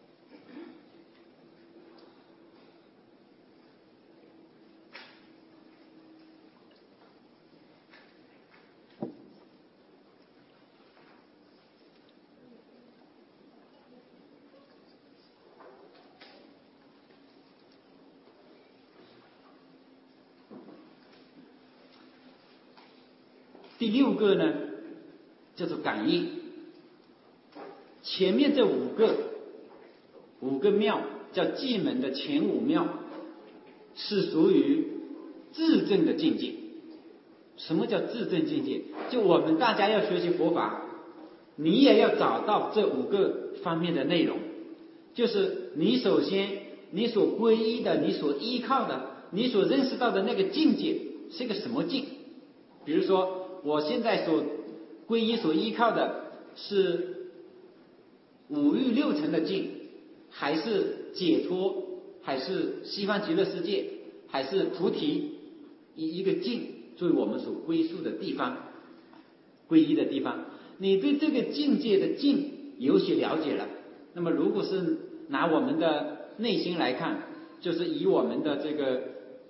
第6个呢叫做感应。前面这五个妙叫寂门的前5妙是属于自证的境界。什么叫自证境界？就我们大家要学习佛法，你也要找到这5个方面的内容。就是你首先你所皈依的，你所依靠的，你所认识到的那个境界是一个什么境。比如说我现在所皈依所依靠的是5欲6尘的境，还是解脱，还是西方极乐世界，还是菩提，一个境作为我们所归宿的地方，皈依的地方。你对这个境界的境有些了解了，那么如果是拿我们的内心来看，就是以我们的这个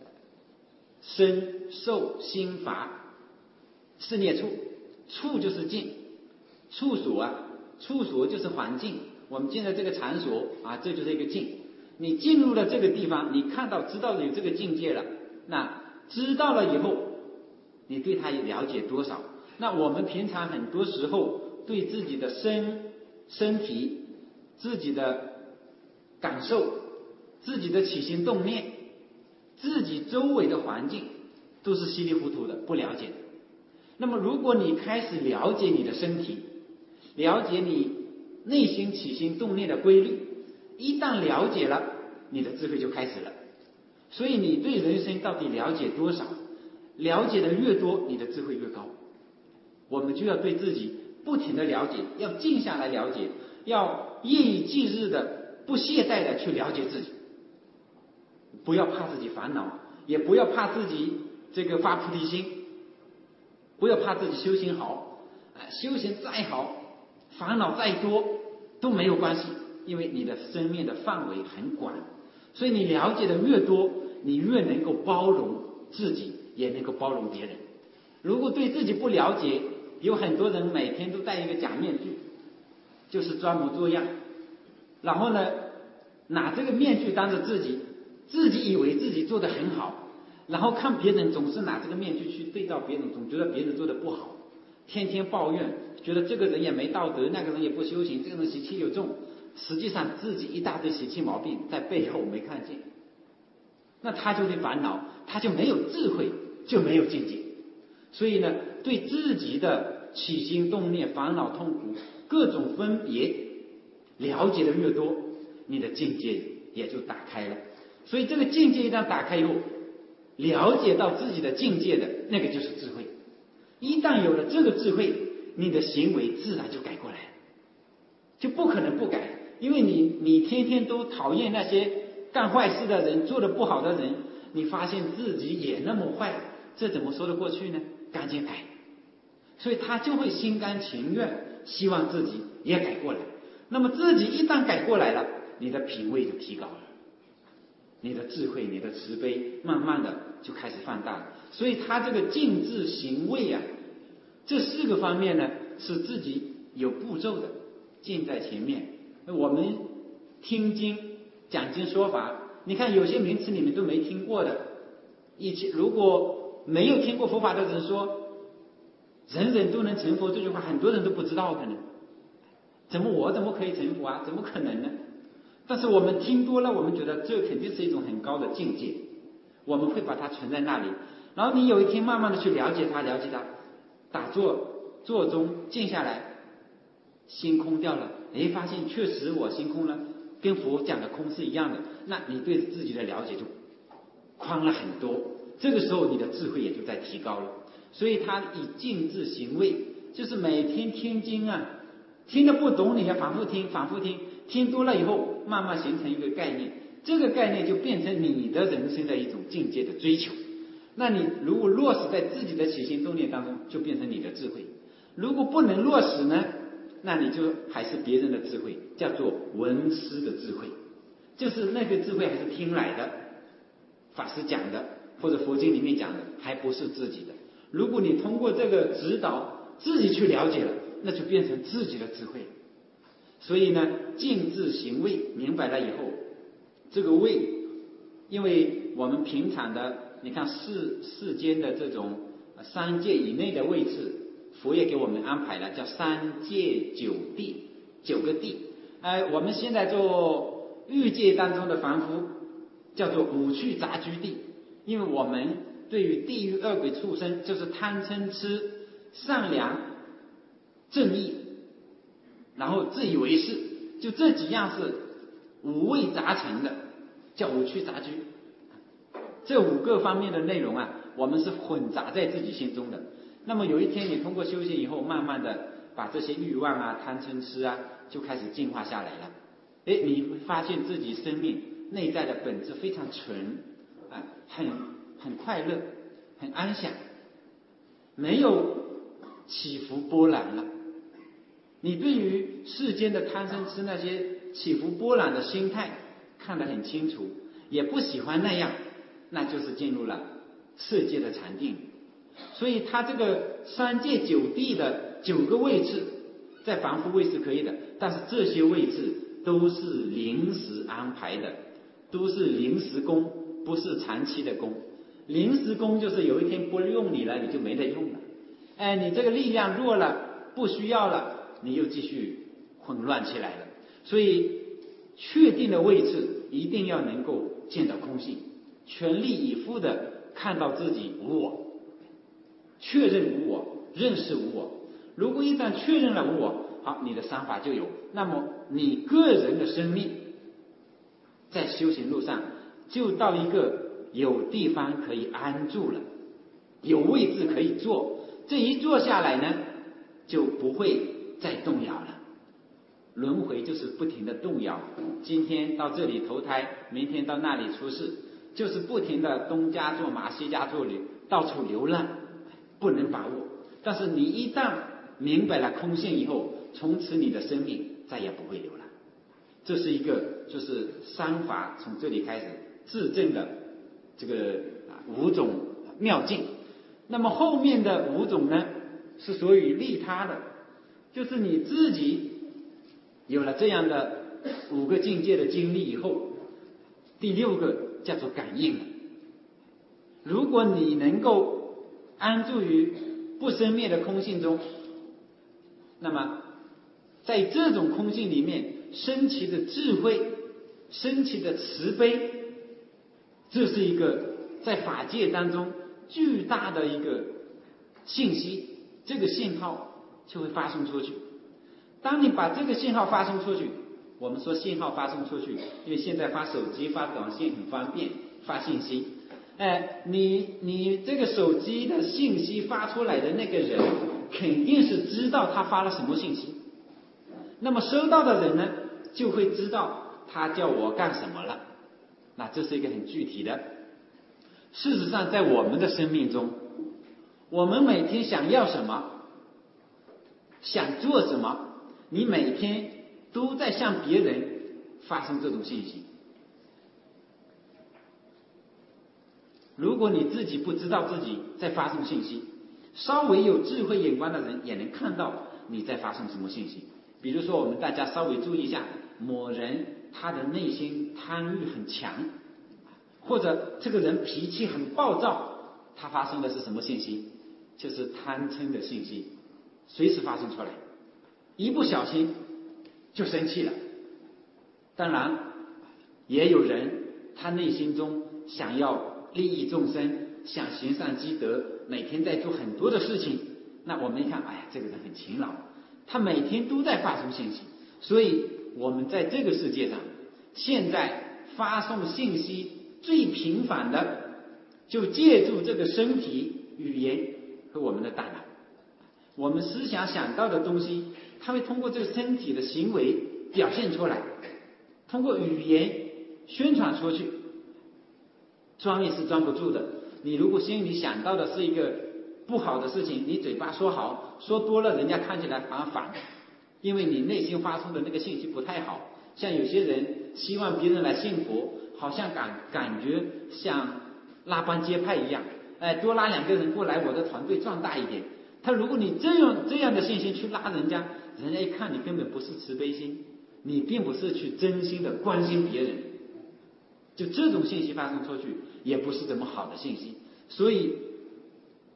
身受心法4念处，处就是境，处所就是环境，我们进了这个场所啊，这就是一个境。你进入了这个地方，你看到知道有这个境界了，那知道了以后你对它了解多少？那我们平常很多时候对自己的身体、自己的感受、自己的起心动念、自己周围的环境都是稀里糊涂的，不了解的。那么如果你开始了解你的身体，了解你内心起心动念的规律，一旦了解了，你的智慧就开始了。所以你对人生到底了解多少？了解的越多，你的智慧越高。我们就要对自己不停的了解，要静下来了解，要夜以继日的不懈怠的去了解自己。不要怕自己烦恼，也不要怕自己这个发菩提心，不要怕自己修行好，修行再好，烦恼再多都没有关系，因为你的生命的范围很广。所以你了解的越多，你越能够包容自己，也能够包容别人。如果对自己不了解，有很多人每天都戴一个假面具，就是装模作样，然后呢拿这个面具当着自己以为自己做得很好，然后看别人总是拿这个面具去对照别人，总觉得别人做得不好，天天抱怨，觉得这个人也没道德，那个人也不修行，这个人习气又重，实际上自己一大堆习气毛病在背后没看见，那他就会烦恼，他就没有智慧，就没有境界。所以呢，对自己的起心动念、烦恼痛苦各种分别了解的越多，你的境界也就打开了。所以这个境界一旦打开以后，了解到自己的境界的那个就是智慧。一旦有了这个智慧，你的行为自然就改过来了，就不可能不改。因为你天天都讨厌那些干坏事的人，做得不好的人，你发现自己也那么坏，这怎么说得过去呢？赶紧改。所以他就会心甘情愿，希望自己也改过来。那么自己一旦改过来了，你的品位就提高了，你的智慧、你的慈悲慢慢的就开始放大了。所以他这个静智行位啊，这4个方面呢是自己有步骤的，静在前面。我们听经讲经说法，你看有些名词你们都没听过的，如果没有听过佛法的人说人人都能成佛这句话，很多人都不知道，可能我怎么可以成佛啊？怎么可能呢？但是我们听多了，我们觉得这肯定是一种很高的境界，我们会把它存在那里。然后你有一天慢慢的去了解它，打坐中静下来，心空掉了，发现确实我心空了，跟佛讲的空是一样的，那你对自己的了解就宽了很多，这个时候你的智慧也就在提高了。所以他以静智行位，就是每天听经啊，听得不懂你要反复听，听多了以后慢慢形成一个概念，这个概念就变成你的人生的一种境界的追求。那你如果落实在自己的起心动念当中，就变成你的智慧。如果不能落实呢，那你就还是别人的智慧，叫做闻思的智慧，就是那个智慧还是听来的，法师讲的或者佛经里面讲的，还不是自己的。如果你通过这个指导自己去了解了，那就变成自己的智慧。所以呢，静智行位明白了以后，这个位，因为我们平常的你看世间的这种 3界以内的位置，佛也给我们安排了，叫3界9地，9个地。我们现在做欲界当中的凡夫，叫做五趣杂居地，因为我们对于地狱恶鬼畜生，就是贪嗔痴、善良、正义，然后自以为是，就这几样是五味杂陈的，叫五趣杂居。这5个方面的内容我们是混杂在自己心中的。那么有一天你通过修行以后，慢慢的把这些欲望贪嗔痴就开始净化下来了。你会发现自己生命内在的本质非常纯，很快乐，很安详，没有起伏波澜了。你对于世间的贪嗔痴那些起伏波澜的心态看得很清楚，也不喜欢那样，那就是进入了色界的禅定。所以他这个3界9地的9个位置，在凡夫位是可以的，但是这些位置都是临时安排的，都是临时功，不是长期的功。临时功就是有一天不用你了，你就没得用了。你这个力量弱了，不需要了，你又继续混乱起来了。所以确定的位置一定要能够见到空性，全力以赴的看到自己无我，确认无我，认识无我。如果一旦确认了无我，好，你的三法就有，那么你个人的生命在修行路上就到一个有地方可以安住了，有位置可以坐，这一坐下来呢，就不会再动摇了。轮回就是不停的动摇，今天到这里投胎，明天到那里出世，就是不停的东家做马西家做驴，到处流浪，不能把握。但是你一旦明白了空性以后，从此你的生命再也不会流浪。这是一个就是三法从这里开始自证的这个5种妙境。那么后面的5种呢，是属于利他的，就是你自己有了这样的5个境界的经历以后，第6个叫做感应了。如果你能够安住于不生灭的空性中，那么在这种空性里面升起的智慧，升起的慈悲，这是一个在法界当中巨大的一个信息，这个信号就会发送出去。当你把这个信号发送出去，我们说信号发送出去，因为现在发手机发短信很方便，发信息，你这个手机的信息发出来的那个人肯定是知道他发了什么信息，那么收到的人呢，就会知道他叫我干什么了。那这是一个很具体的。事实上在我们的生命中，我们每天想要什么，想做什么，你每天都在向别人发送这种信息。如果你自己不知道自己在发送信息，稍微有智慧眼光的人也能看到你在发送什么信息。比如说我们大家稍微注意一下，某人他的内心贪欲很强，或者这个人脾气很暴躁，他发送的是什么信息？就是贪嗔的信息，随时发送出来，一不小心就生气了。当然也有人他内心中想要利益众生，想行善积德，每天在做很多的事情。那我们一看，这个人很勤劳，他每天都在发送信息。所以我们在这个世界上，现在发送信息最频繁的，就借助这个身体、语言和我们的大脑。我们思想想到的东西，它会通过这个身体的行为表现出来，通过语言宣传出去。装也是装不住的。你如果心里想到的是一个不好的事情，你嘴巴说好，说多了人家看起来好像反，因为你内心发出的那个信息不太好。像有些人希望别人来信佛，好像感觉像拉帮结派一样，多拉2个人过来，我的团队壮大一点。他如果你这样的信心去拉人家，人家一看你根本不是慈悲心，你并不是去真心的关心别人，就这种信息发送出去也不是怎么好的信息。所以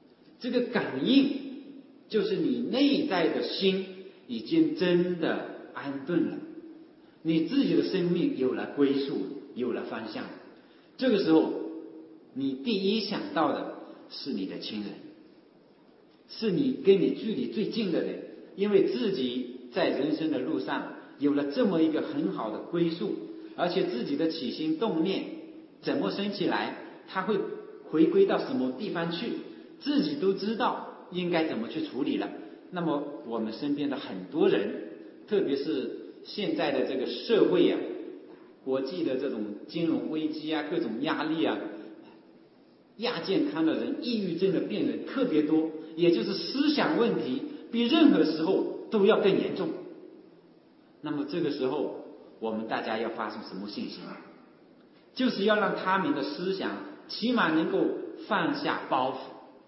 这个感应就是你内在的心已经真的安顿了，你自己的生命有了归宿，有了方向。这个时候你第一想到的是你的亲人，是你跟你距离最近的人，因为自己在人生的路上有了这么一个很好的归宿，而且自己的起心动念怎么生起来，他会回归到什么地方去，自己都知道应该怎么去处理了。那么我们身边的很多人，特别是现在的这个社会啊，国际的这种金融危机啊，各种压力啊，亚健康的人，抑郁症的病人特别多，也就是思想问题比任何时候都要更严重。那么这个时候我们大家要发出什么信息？就是要让他们的思想起码能够放下包袱，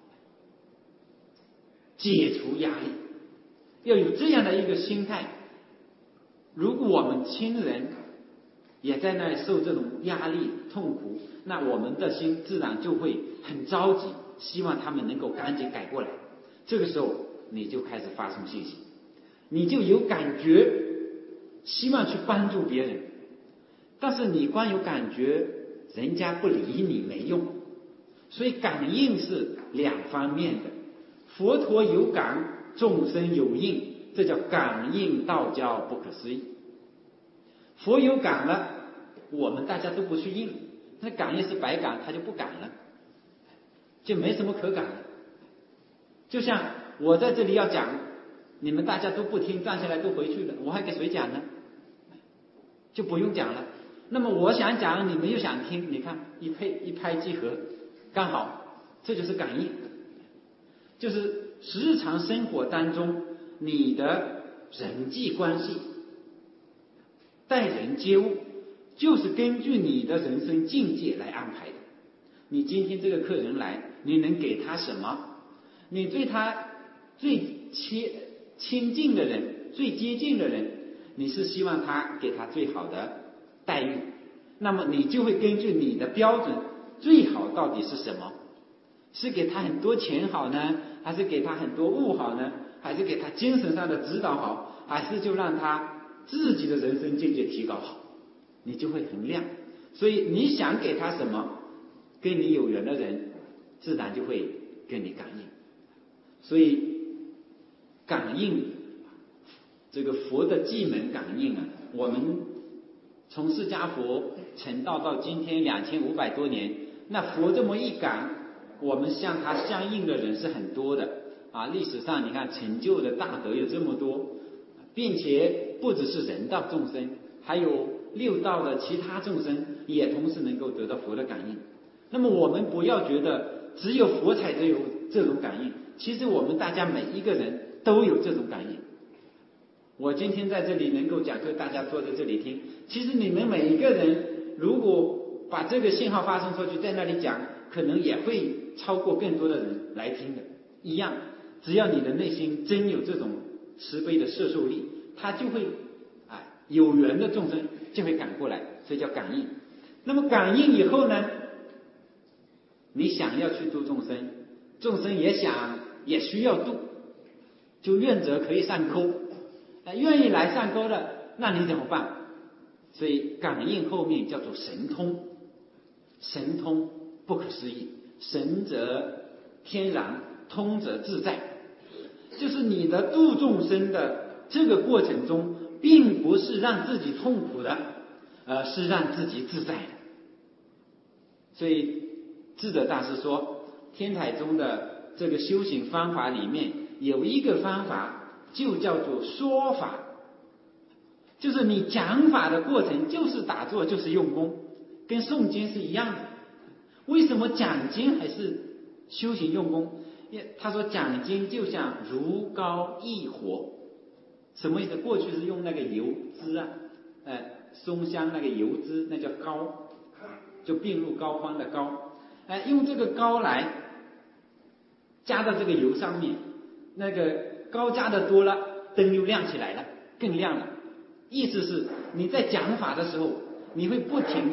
解除压力，要有这样的一个心态。如果我们亲人也在那里受这种压力痛苦，那我们的心自然就会很着急，希望他们能够赶紧改过来。这个时候你就开始发送信息，你就有感觉，希望去帮助别人。但是你光有感觉，人家不理你没用。所以感应是两方面的，佛陀有感，众生有应，这叫感应道交，不可思议。佛有感了，我们大家都不去应，那感应是白感，他就不感了，就没什么可感了。就像我在这里要讲，你们大家都不听，站起来都回去了，我还给谁讲呢？就不用讲了。那么我想讲，你们又想听，你看一拍即合，刚好，这就是感应。就是日常生活当中你的人际关系、待人接物，就是根据你的人生境界来安排的。你今天这个客人来，你能给他什么？你对他最亲近的人、最接近的人，你是希望他给他最好的待遇，那么你就会根据你的标准，最好到底是什么？是给他很多钱好呢，还是给他很多物好呢？还是给他精神上的指导好，还是就让他自己的人生境界提高好？你就会衡量。所以你想给他什么，跟你有缘的人自然就会跟你感应。所以感应，这个佛的寂门感应啊，我们从释迦佛成道到今天2500多年，那佛这么一感，我们向他相应的人是很多的啊。历史上你看成就的大德有这么多，并且不只是人道众生，还有六道的其他众生也同时能够得到佛的感应。那么我们不要觉得只有佛才有这种感应，其实我们大家每一个人都有这种感应。我今天在这里能够讲课，大家坐在这里听，其实你们每一个人如果把这个信号发送出去，在那里讲，可能也会超过更多的人来听的，一样。只要你的内心真有这种慈悲的摄受力，他就会有缘的众生就会赶过来，所以叫感应。那么感应以后呢，你想要去度众生，众生也需要度，就愿者可以上钩，愿意来上钩了，那你怎么办？所以感应后面叫做神通，神通不可思议，神则天然，通则自在。就是你的度众生的这个过程中，并不是让自己痛苦的，而是让自己自在的。所以智者大师说，天台宗的这个修行方法里面有一个方法，就叫做说法，就是你讲法的过程就是打坐，就是用功，跟诵经是一样的。为什么讲经还是修行用功？他说讲经就像如膏亦火，什么意思？过去是用那个油脂啊，松香那个油脂，那叫膏，就病入膏肓的膏，用这个膏来加到这个油上面，那个膏加的多了，灯又亮起来了，更亮了。意思是你在讲法的时候，你会不停的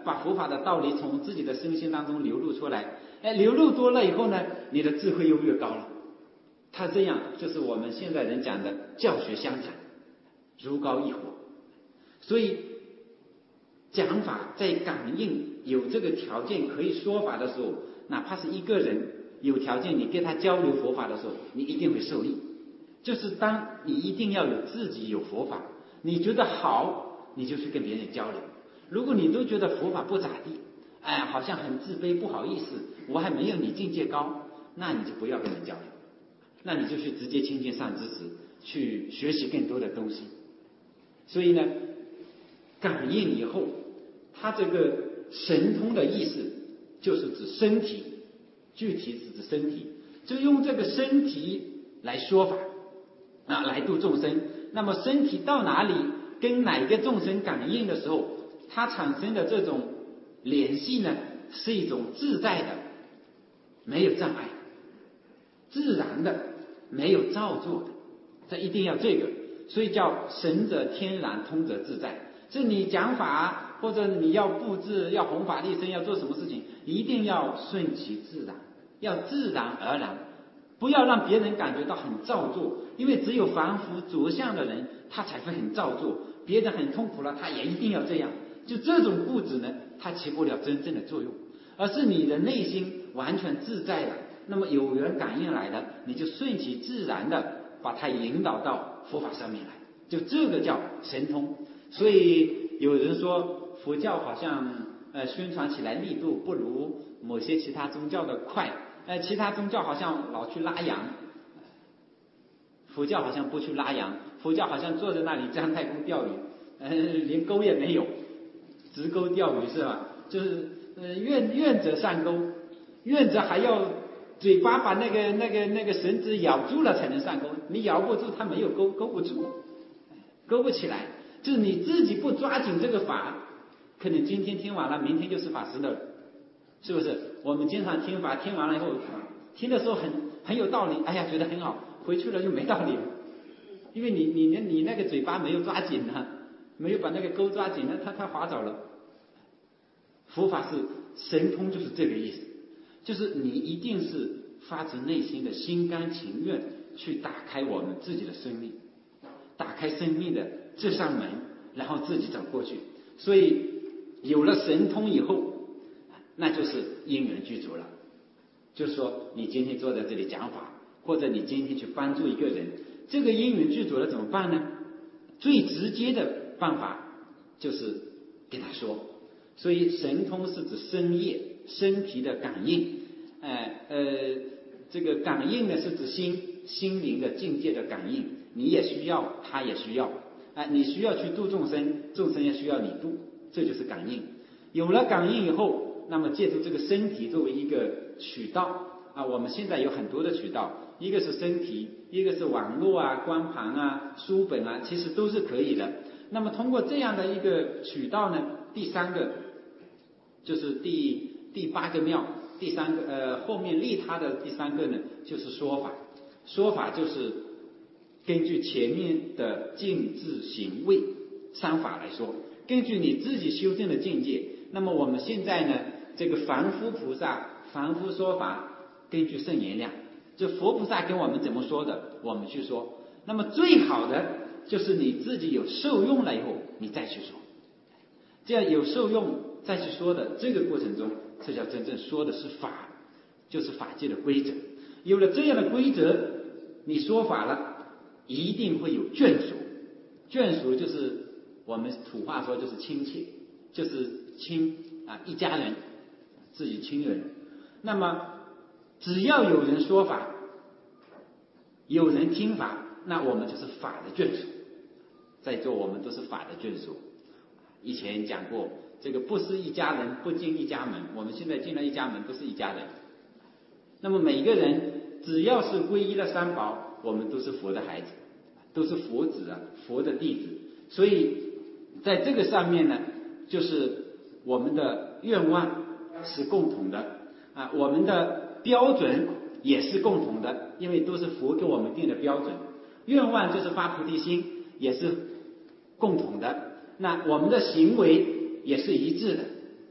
把佛法的道理从自己的身心当中流露出来，流露多了以后呢，你的智慧又越高了。他这样就是我们现在人讲的教学相长，如膏一火。所以讲法在感应有这个条件可以说法的时候，哪怕是一个人有条件，你跟他交流佛法的时候，你一定会受益。就是当你一定要有自己有佛法，你觉得好，你就去跟别人交流。如果你都觉得佛法不咋地，好像很自卑，不好意思，我还没有你境界高，那你就不要跟人交流，那你就去直接亲近上知识，去学习更多的东西。所以呢，感应以后，它这个神通的意思就是指身体，具体是指身体，就用这个身体来说法来度众生。那么身体到哪里跟哪个众生感应的时候，它产生的这种联系呢，是一种自在的，没有障碍，自然的，没有造作的，这一定要这个。所以叫神者天然，通者自在。是你讲法或者你要布置，要弘法利生，要做什么事情，一定要顺其自然，要自然而然，不要让别人感觉到很造作。因为只有凡夫着相的人，他才会很造作，别人很痛苦了，他也一定要这样。就这种布置呢，它起不了真正的作用，而是你的内心完全自在了，那么有缘感应来了，你就顺其自然的把它引导到佛法上面来，就这个叫神通。所以有人说佛教好像宣传起来力度不如某些其他宗教的快，其他宗教好像老去拉羊，佛教好像不去拉羊，佛教好像坐在那里姜太公钓鱼，连钩也没有，直钩钓鱼是吧？就是愿者上钩，愿者还要嘴巴把那个绳子咬住了才能上钩，你咬不住它没有钩不住，勾不起来。就是你自己不抓紧这个法，可能今天听完了，明天就是法师的了，是不是？我们经常听法，听完了以后，听的时候很有道理，觉得很好，回去了就没道理了，因为你那个嘴巴没有抓紧了，没有把那个钩抓紧了，它划走了。佛法是神通，就是这个意思，就是你一定是发自内心的心甘情愿去打开我们自己的生命，打开生命的这扇门，然后自己走过去。所以有了神通以后，那就是因缘具足了。就是说你今天坐在这里讲法，或者你今天去帮助一个人，这个因缘具足了怎么办呢？最直接的办法就是跟他说。所以神通是指身业身体的感应，这个感应呢是指心灵的境界的感应，你也需要，他也需要，你需要去度众生，众生也需要你度，这就是感应。有了感应以后，那么借助这个身体作为一个渠道我们现在有很多的渠道，一个是身体，一个是网络光盘书本其实都是可以的。那么通过这样的一个渠道呢，第三个就是第八个妙，第三个后面利他的第三个呢，就是说法。说法就是根据前面的静智行位三法来说，根据你自己修正的境界。那么我们现在呢，这个凡夫菩萨凡夫说法，根据圣言量，就佛菩萨跟我们怎么说的，我们去说。那么最好的就是你自己有受用了以后，你再去说。这样有受用再去说的这个过程中，这叫真正说的是法，就是法界的规则。有了这样的规则，你说法了，一定会有眷属。眷属就是我们土话说就是亲戚，就是一家人，自己亲人。那么只要有人说法，有人听法，那我们就是法的眷属。在座我们都是法的眷属。以前讲过，这个不是一家人不进一家门，我们现在进了一家门，都是一家人。那么每个人只要是皈依了三宝，我们都是佛的孩子，都是佛子佛的弟子。所以在这个上面呢，就是我们的愿望是共同的我们的标准也是共同的，因为都是佛给我们定的标准。愿望就是发菩提心，也是共同的。那我们的行为也是一致的，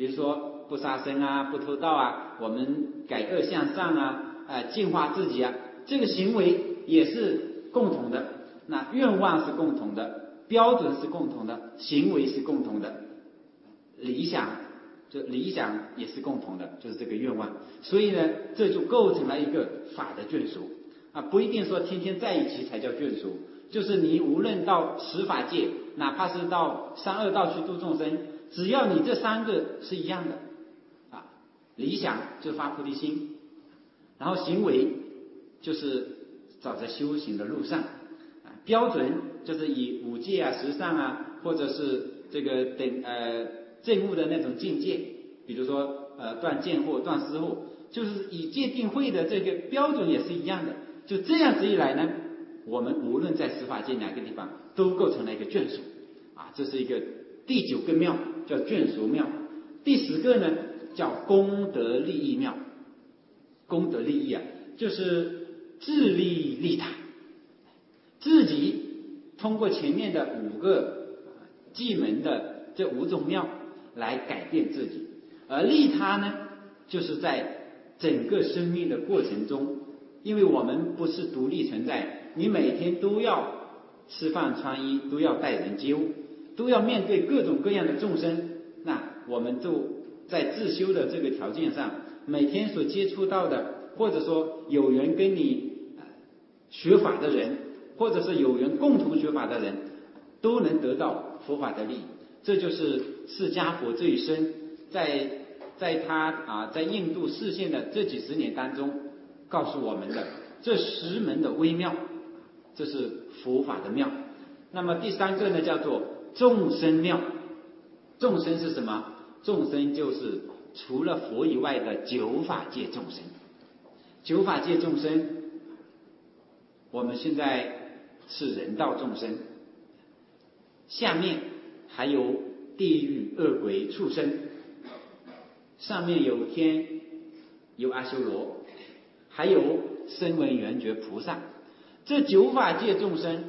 比如说不杀生啊，不偷盗啊，我们改恶向善啊，净化自己啊，这个行为也是共同的，那愿望是共同的，标准是共同的，行为是共同的，理想也是共同的，就是这个愿望。所以呢，这就构成了一个法的眷属啊，不一定说天天在一起才叫眷属，就是你无论到十法界，哪怕是到三恶道去度众生，只要你这三个是一样的啊，理想就发菩提心，然后行为就是走在修行的路上，标准就是以五戒啊、十善啊，或者是这个证悟的那种境界，比如说断见惑、断思惑，就是以戒定慧的这个标准也是一样的。就这样子一来呢，我们无论在十法界哪个地方，都构成了一个眷属啊，这是一个第9个妙，叫眷属妙。第10个呢，叫功德利益妙。功德利益啊，就是自利利他，自己通过前面的5个寂门的这5种妙来改变自己，而利他呢，就是在整个生命的过程中，因为我们不是独立存在，你每天都要吃饭穿衣，都要待人接物，都要面对各种各样的众生，那我们就在自修的这个条件上，每天所接触到的，或者说有缘跟你学法的人，或者是有缘共同学法的人，都能得到佛法的利益。这就是释迦佛这一生在他在印度示现的这几十年当中告诉我们的这10门的微妙，这是佛法的妙。那么第3个呢，叫做众生妙。众生是什么？众生就是除了佛以外的9法界众生。9法界众生，我们现在是人道众生，下面还有地狱、恶鬼、畜生，上面有天，有阿修罗，还有声闻缘觉菩萨。这9法界众生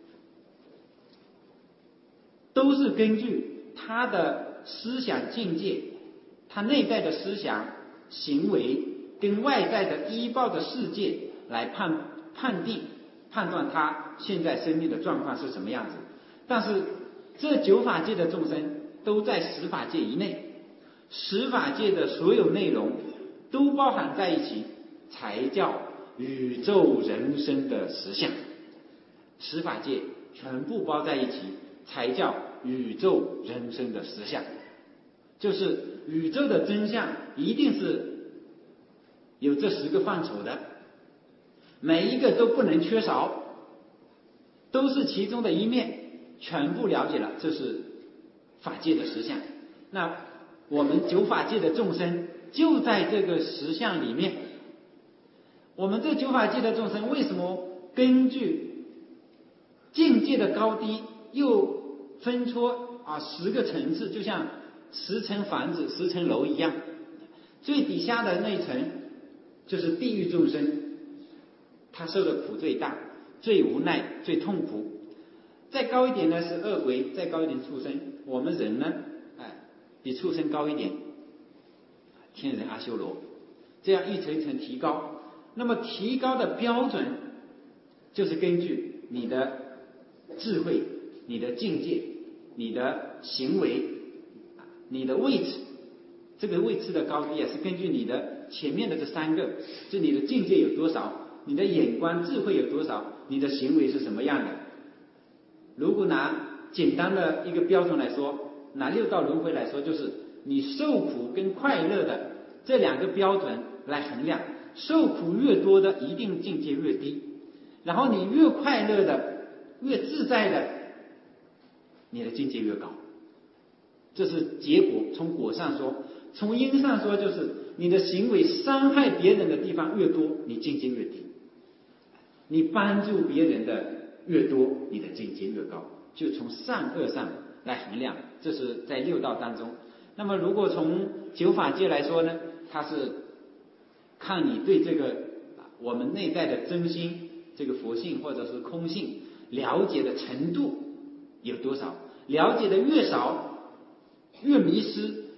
都是根据他的思想境界，他内在的思想行为跟外在的依报的世界来判断他现在生命的状况是什么样子。但是这9法界的众生都在10法界以内，10法界的所有内容都包含在一起，才叫宇宙人生的实相。10法界全部包在一起，才叫宇宙人生的实相。就是宇宙的真相一定是有这10个范畴的，每一个都不能缺少，都是其中的一面，全部了解了，这是法界的实相。那我们9法界的众生就在这个实相里面。我们这9法界的众生为什么根据境界的高低又分出10个层次，就像10层房子、10层楼一样，最底下的那一层就是地狱众生，他受的苦最大，最无奈，最痛苦。再高一点呢是恶鬼，再高一点畜生。我们人呢，比畜生高一点，天人阿修罗，这样一层一层提高。那么提高的标准就是根据你的智慧、你的境界、你的行为、你的位置。这个位置的高低是根据你的前面的这3个，就你的境界有多少，你的眼光智慧有多少，你的行为是什么样的。如果拿简单的一个标准来说，拿6道轮回来说，就是你受苦跟快乐的这2个标准来衡量，受苦越多的一定境界越低，然后你越快乐的、越自在的，你的境界越高。这是结果，从果上说。从因上说，就是你的行为伤害别人的地方越多，你境界越低；你帮助别人的越多，你的境界越高。就从善恶上来衡量，这是在6道当中。那么如果从9法界来说呢，它是看你对这个我们内在的真心，这个佛性或者是空性了解的程度有多少，了解的越少越迷失，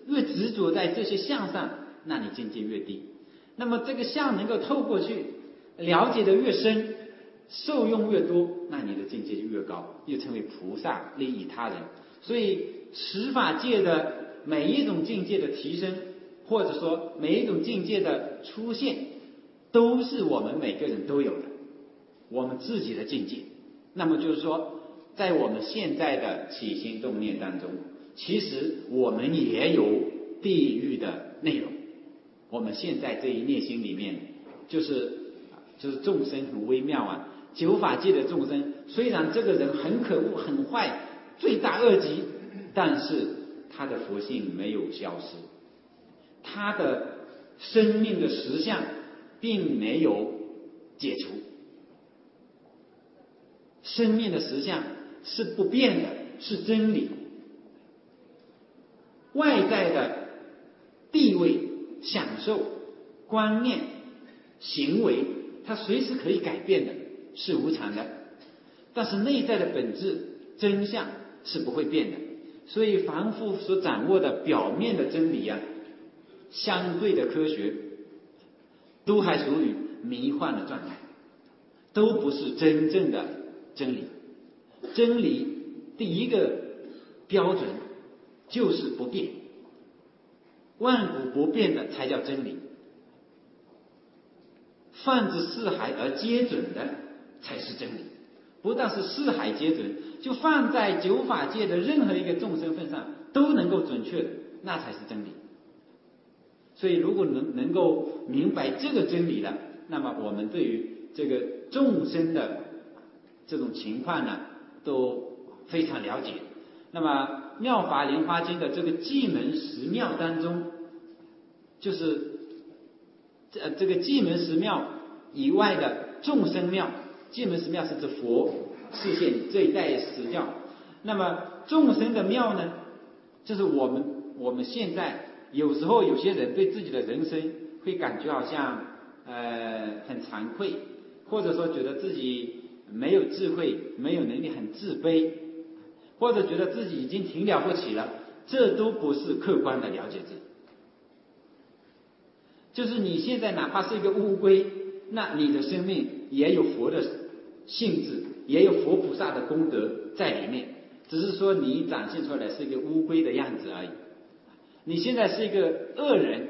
越执着在这些相上，那你境界越低。那么这个相能够透过去了解的越深，受用越多，那你的境界就越高，又成为菩萨，利益他人。所以十法界的每一种境界的提升，或者说每一种境界的出现，都是我们每个人都有的，我们自己的境界。那么就是说，在我们现在的起心动念当中，其实我们也有地狱的内容。我们现在这一念心里面，就是众生很微妙啊。九法界的众生，虽然这个人很可恶、很坏、罪大恶极，但是他的佛性没有消失，他的生命的实相并没有解除。生命的实相是不变的，是真理。外在的地位、享受、观念、行为，它随时可以改变的，是无常的。但是内在的本质真相是不会变的。所以凡夫所掌握的表面的真理啊，相对的科学，都还属于迷幻的状态，都不是真正的真理。真理第一个标准就是不变，万古不变的才叫真理。泛至四海而皆准的才是真理。不但是四海皆准，就放在九法界的任何一个众生份上都能够准确的，那才是真理。所以如果能够明白这个真理了，那么我们对于这个众生的这种情况呢，都非常了解。那么《妙法莲华经》的这个寂门十妙当中，就是这个寂门十妙以外的众生妙，寂门十妙是指佛示现这一代十教。那么众生的妙呢，就是我们现在有时候有些人对自己的人生会感觉好像很惭愧，或者说觉得自己没有智慧、没有能力，很自卑，或者觉得自己已经挺了不起了，这都不是客观的了解自己。就是你现在哪怕是一个乌龟，那你的生命也有佛的性质，也有佛菩萨的功德在里面，只是说你展现出来是一个乌龟的样子而已。你现在是一个恶人，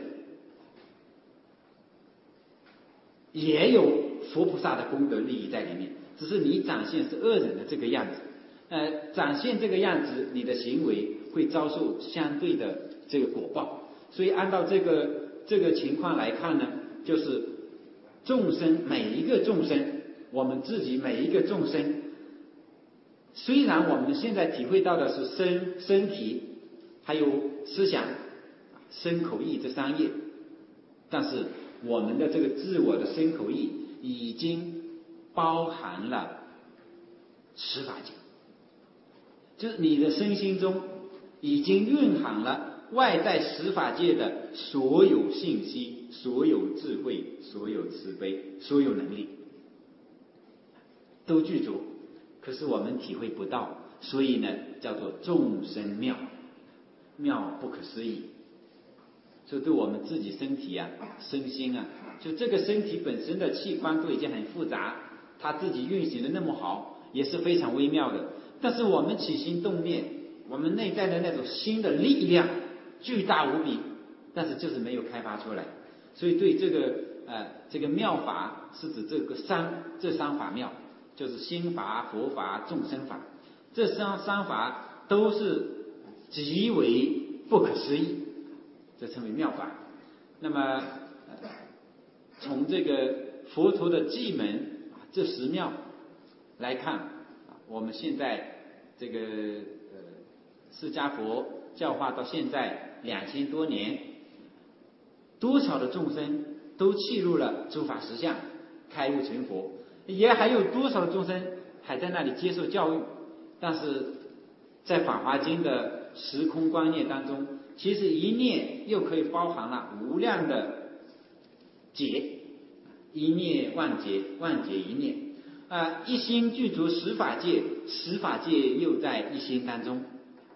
也有佛菩萨的功德利益在里面，只是你展现是恶人的这个样子。展现这个样子，你的行为会遭受相对的这个果报。所以按照这个情况来看呢，就是众生每一个众生，我们自己每一个众生，虽然我们现在体会到的是身体还有思想、身口意这三业，但是我们的这个自我的身口意已经包含了十法界，就是你的身心中已经蕴含了外在十法界的所有信息、所有智慧、所有慈悲、所有能力都具足，可是我们体会不到，所以呢叫做众生妙，妙不可思议。所以对我们自己身体啊、身心啊，就这个身体本身的器官都已经很复杂，它自己运行的那么好，也是非常微妙的。但是我们起心动念，我们内在的那种心的力量巨大无比，但是就是没有开发出来。所以对这个妙法是指这三法妙，就是心法、佛法、众生法，这三法都是极为不可思议，这称为妙法。那么从这个佛陀的寂门这十妙来看，我们现在这个释迦佛教化到现在2000多年，多少的众生都契入了诸法实相，开悟成佛，也还有多少的众生还在那里接受教育。但是在《法华经》的时空观念当中，其实一念又可以包含了无量的劫，一念万劫，万劫一念。一心具足十法界，十法界又在一心当中。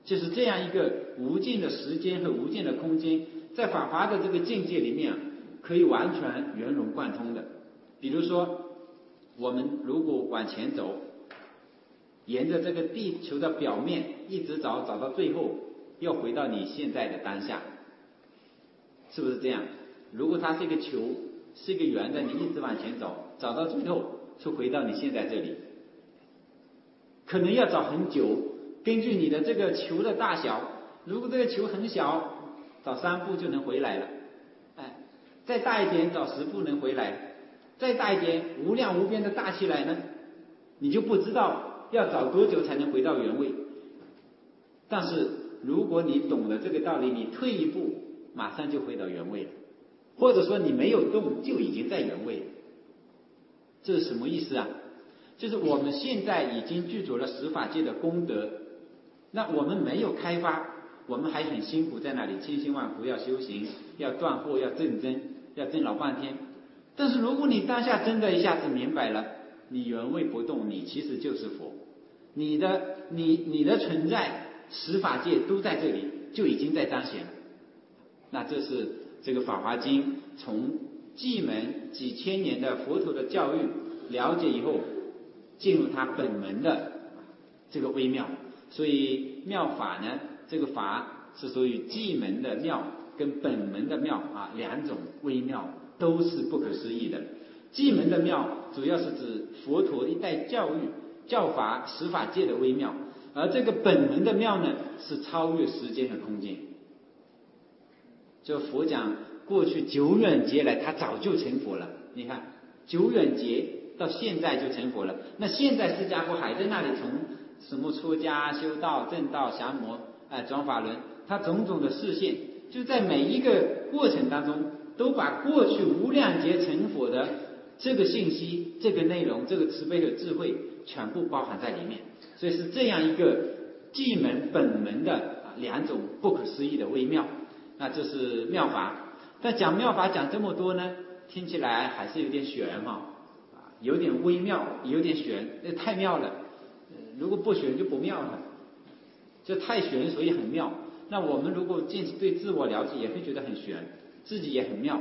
就是这样一个无尽的时间和无尽的空间，在法华的这个境界里面可以完全圆融贯通的。比如说我们如果往前走，沿着这个地球的表面一直找到最后，又回到你现在的当下，是不是这样？如果它是一个球，是一个圆的，你一直往前找到最后就回到你现在这里，可能要找很久。根据你的这个球的大小，如果这个球很小，找3步就能回来了，再大一点找10步能回来，再大一点无量无边的大起来呢，你就不知道要找多久才能回到原位。但是如果你懂了这个道理，你退一步马上就回到原位了，或者说你没有动就已经在原位了。这是什么意思啊？就是我们现在已经具足了十法界的功德，那我们没有开发，我们还很辛苦在那里千辛万苦要修行，要断惑，要证真，要证老半天。但是如果你当下真的一下子明白了，你原位不动，你其实就是佛，你的存在十法界都在这里，就已经在彰显了。那这是这个《法华经》从寂门几千年的佛陀的教育了解以后，进入它本门的这个微妙。所以妙法呢，这个法是属于寂门的妙跟本门的妙两种微妙，都是不可思议的。寂门的妙主要是指佛陀一代教育教法十法界的微妙，而这个本门的妙呢，是超越时间和空间。就佛讲过去久远劫来他早就成佛了，你看久远劫到现在就成佛了。那现在释迦佛还在那里从什么出家修道正道降魔转法轮，他种种的示现，就在每一个过程当中都把过去无量劫成佛的这个信息这个内容这个慈悲和智慧全部包含在里面。所以是这样一个寂门本门的两种不可思议的微妙。那这是妙法。但讲妙法讲这么多呢，听起来还是有点玄有点微妙，有点玄，太妙了。如果不玄就不妙了，这太玄所以很妙。那我们如果对自我了解也会觉得很玄，自己也很妙。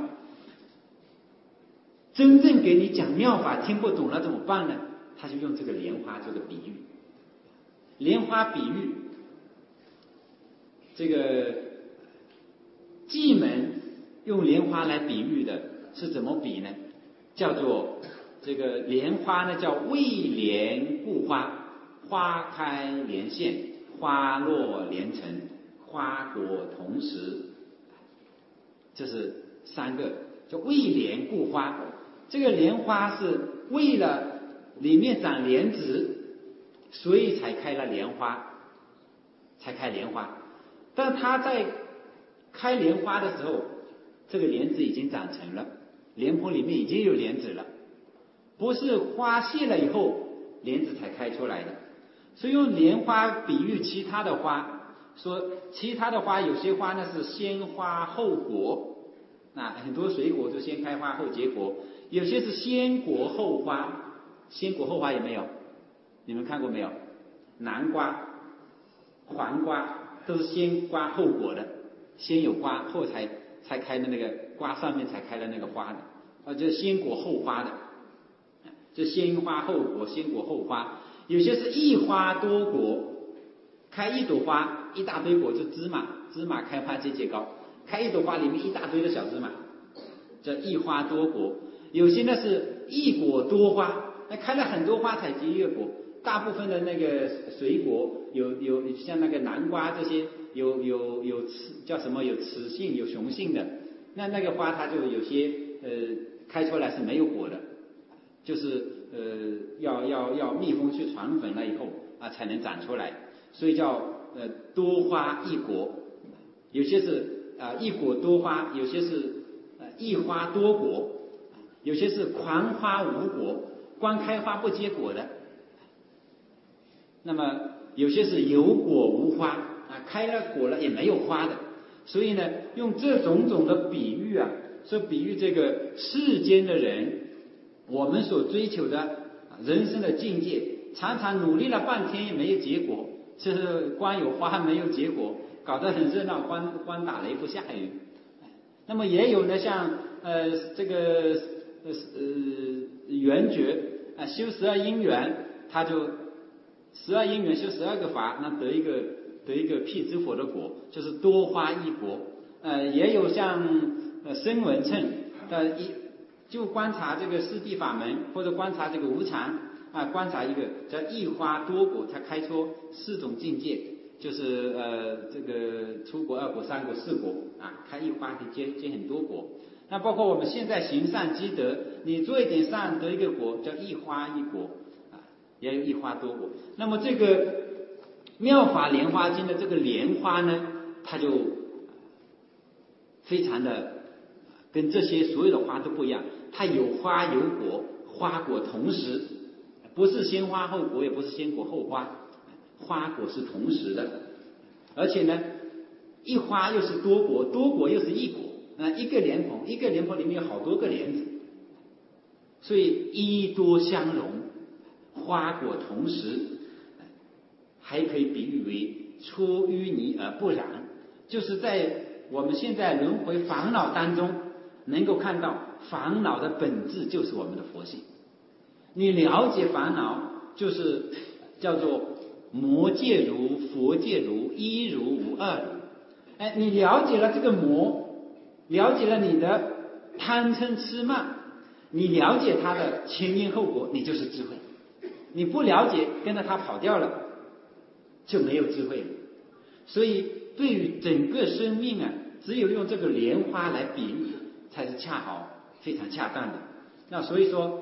真正给你讲妙法听不懂了怎么办呢？他就用这个莲花这个比喻。莲花比喻这个寂门用莲花来比喻的是怎么比呢？叫做这个莲花呢叫未莲故花，花开莲现，花落莲成，花果同时。这是3个叫未莲故花。这个莲花是为了里面长莲子，所以才开了莲花，才开莲花。但它在开莲花的时候，这个莲子已经长成了，莲蓬里面已经有莲子了，不是花谢了以后莲子才开出来的。所以用莲花比喻其他的花，说其他的花有些花呢是先花后果，那很多水果就先开花后结果，有些是先果后花。先果后花有没有？你们看过没有？南瓜、黄瓜都是先瓜后果的，先有瓜后才开的那个瓜上面才开了那个花的，这是先果后花的。这先花后果，先果后花。有些是一花多果，开一朵花一大堆果，就芝麻开花节节高，开一朵花里面一大堆的小芝麻，这一花多果。有些呢是一果多花，那开了很多花才结一个果。大部分的那个水果有像那个南瓜这些有叫什么有雌性有雄性的，那个花它就有些开出来是没有果的，就是要蜜蜂去传粉了以后才能长出来，所以叫多花一果。有些是一果多花，有些是一花多果，有些是狂花无果，光开花不结果的。那么有些是有果无花开了果了也没有花的。所以呢，用这种种的比喻说比喻这个世间的人，我们所追求的人生的境界，常常努力了半天也没有结果， 就是光有花没有结果，搞得很热闹，光打雷不下雨。那么也有呢，像这个圆觉修12因缘，他就12因缘修12个法，那得一个辟支佛的果，就是多花一果。也有像声闻乘就观察这个四谛法门，或者观察这个无常观察一个叫一花多果，他开出4种境界，就是这个初果、2果、3果、4果开一花可以结很多果。那包括我们现在行善积德，你做一点善得一个果，叫一花一果也有一花多果。那么这个妙法莲花经的这个莲花呢，它就非常的跟这些所有的花都不一样，它有花有果，花果同时，不是先花后果，也不是先果后花，花果是同时的。而且呢，一花又是多果，多果又是一果，一个莲蓬里面有好多个莲子，所以一多相融，花果同时，还可以比喻为出淤泥而不染，就是在我们现在轮回烦恼当中，能够看到烦恼的本质就是我们的佛性。你了解烦恼，就是叫做魔界如、佛界如、一如、无二如。你了解了这个魔，了解了你的贪嗔痴慢，你了解它的前因后果，你就是智慧。你不了解，跟着它跑掉了，就没有智慧了。所以对于整个生命只有用这个莲花来比喻，才是恰好非常恰当的。那所以说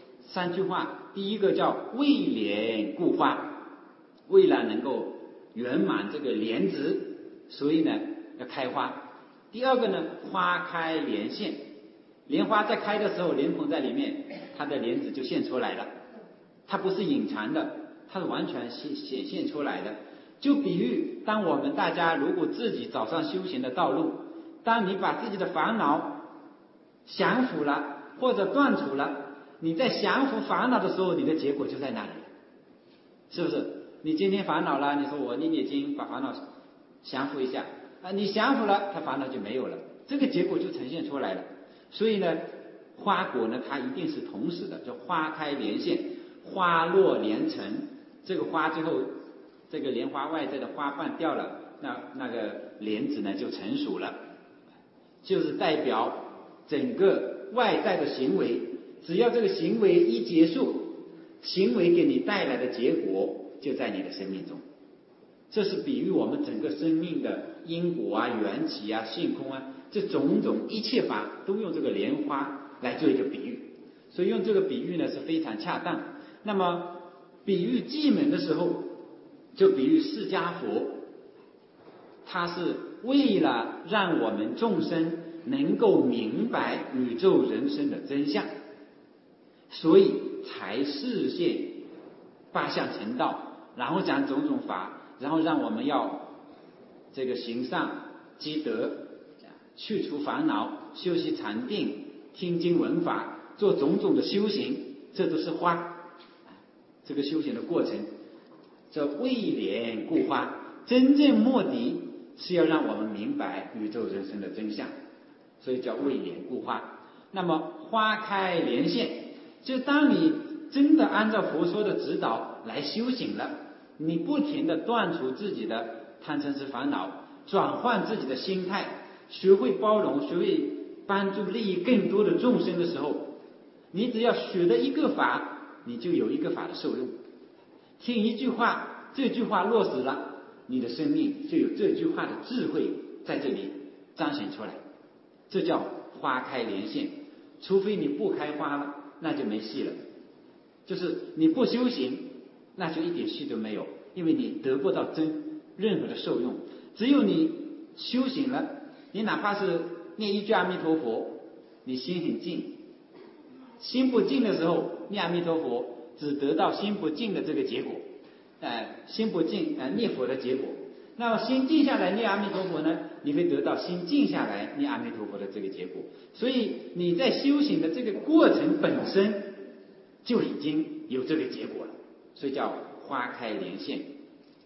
3句话，第一个叫为莲故花，为了能够圆满这个莲值，所以呢要开花。第二个呢，花开莲现，莲花在开的时候，莲蓬在里面，它的莲子就现出来了，它不是隐藏的，它是完全显现出来的。就比喻当我们大家如果自己走上修行的道路，当你把自己的烦恼降服了或者断除了，你在降服烦恼的时候，你的结果就在那里，是不是？你今天烦恼了，你说我念念经把烦恼降服一下你降服了，它烦恼就没有了，这个结果就呈现出来了。所以呢，花果呢，它一定是同时的，就花开莲现，花落莲成。这个花最后，这个莲花外在的花瓣掉了，那个莲子呢就成熟了，就是代表整个外在的行为，只要这个行为一结束，行为给你带来的结果就在你的生命中。这是比喻我们整个生命的因果缘起性空这种种一切法都用这个莲花来做一个比喻，所以用这个比喻呢是非常恰当。那么比喻寂门的时候，就比喻释迦佛，他是为了让我们众生能够明白宇宙人生的真相，所以才示现八相成道，然后讲种种法，然后让我们要这个行善积德，去除烦恼，修习禅定，听经闻法，做种种的修行，这都是花。这个修行的过程叫为莲故花，真正目的是要让我们明白宇宙人生的真相，所以叫为莲故花。那么花开莲现，就当你真的按照佛说的指导来修行了，你不停地断除自己的贪嗔痴烦恼，转换自己的心态，学会包容，学会帮助利益更多的众生的时候，你只要学了一个法，你就有一个法的受用。听一句话，这句话落实了，你的生命就有这句话的智慧在这里彰显出来，这叫花开莲现。除非你不开花了，那就没戏了，就是你不修行，那就一点戏都没有，因为你得不到任何的受用。只有你修行了，你哪怕是念一句阿弥陀佛，你心很静，心不静的时候念阿弥陀佛，只得到心不静的这个结果，心不静念佛的结果。那么心静下来念阿弥陀佛呢，你会得到心静下来念阿弥陀佛的这个结果。所以你在修行的这个过程本身就已经有这个结果了，所以叫花开莲现。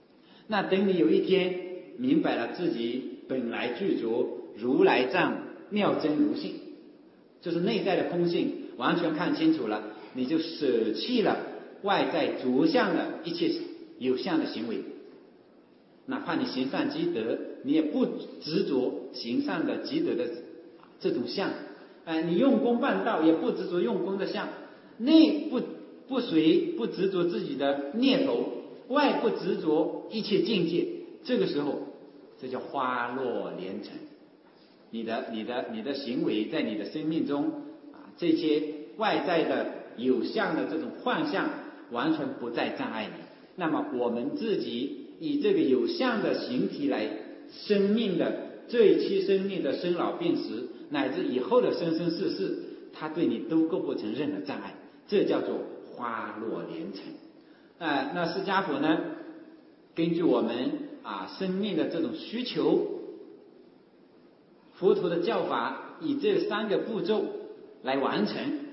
那等你有一天明白了自己本来具足如来藏妙真如性，就是内在的空性完全看清楚了，你就舍弃了外在着相的一切有相的行为，哪怕你行善积德，你也不执着行善的积德的这种相，你用功办道也不执着用功的相，内不执着自己的念头，外不执着一切境界，这个时候这叫花落连成。你的行为在你的生命中这些外在的有相的这种幻象完全不再障碍你。那么我们自己以这个有相的形体来生命的这一期生命的生老病死，乃至以后的生生世世，它对你都构不成任何障碍，这叫做花落连成。那释迦佛呢，根据我们生命的这种需求，佛陀的教法以这3个步骤来完成。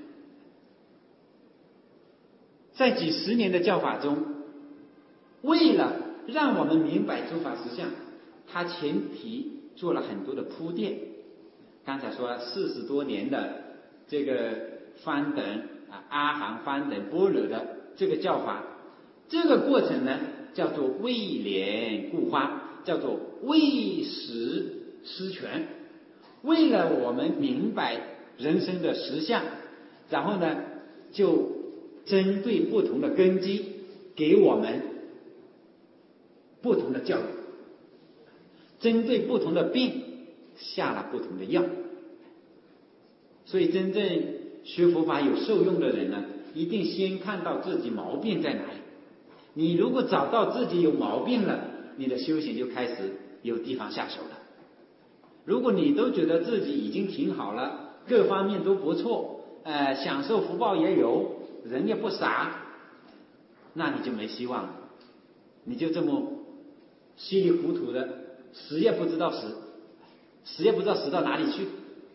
在几十年的教法中，为了让我们明白诸法实相，他前提做了很多的铺垫。刚才说了40多年的这个翻等阿含翻等般若的这个教法，这个过程呢叫做为莲故花，叫做为实施权。为了我们明白人生的实相，然后呢就针对不同的根基给我们不同的教育，针对不同的病下了不同的药。所以真正学佛法有受用的人呢，一定先看到自己毛病在哪里。你如果找到自己有毛病了，你的修行就开始有地方下手了。如果你都觉得自己已经挺好了，各方面都不错，享受福报也有，人也不傻，那你就没希望了。你就这么稀里糊涂的死也不知道死到哪里去，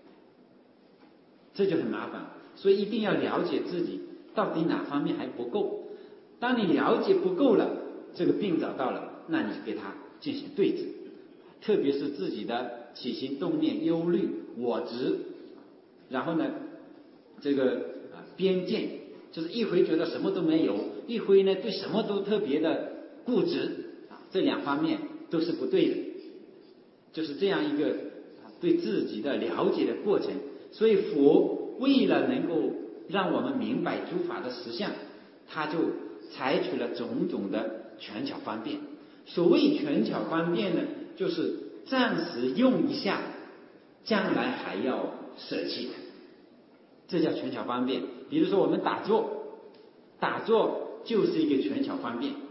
这就很麻烦。所以一定要了解自己到底哪方面还不够。当你了解不够了，这个病找到了，那你就给它进行对治。特别是自己的起心动念、忧虑、我执，然后呢这个边见，就是一回觉得什么都没有，一回呢对什么都特别的固执，这2方面都是不对的。就是这样一个对自己的了解的过程。所以佛为了能够让我们明白诸法的实相，他就采取了种种的权巧方便。所谓权巧方便呢，就是暂时用一下，将来还要舍弃的，这叫权巧方便。比如说我们打坐就是一个权巧方便。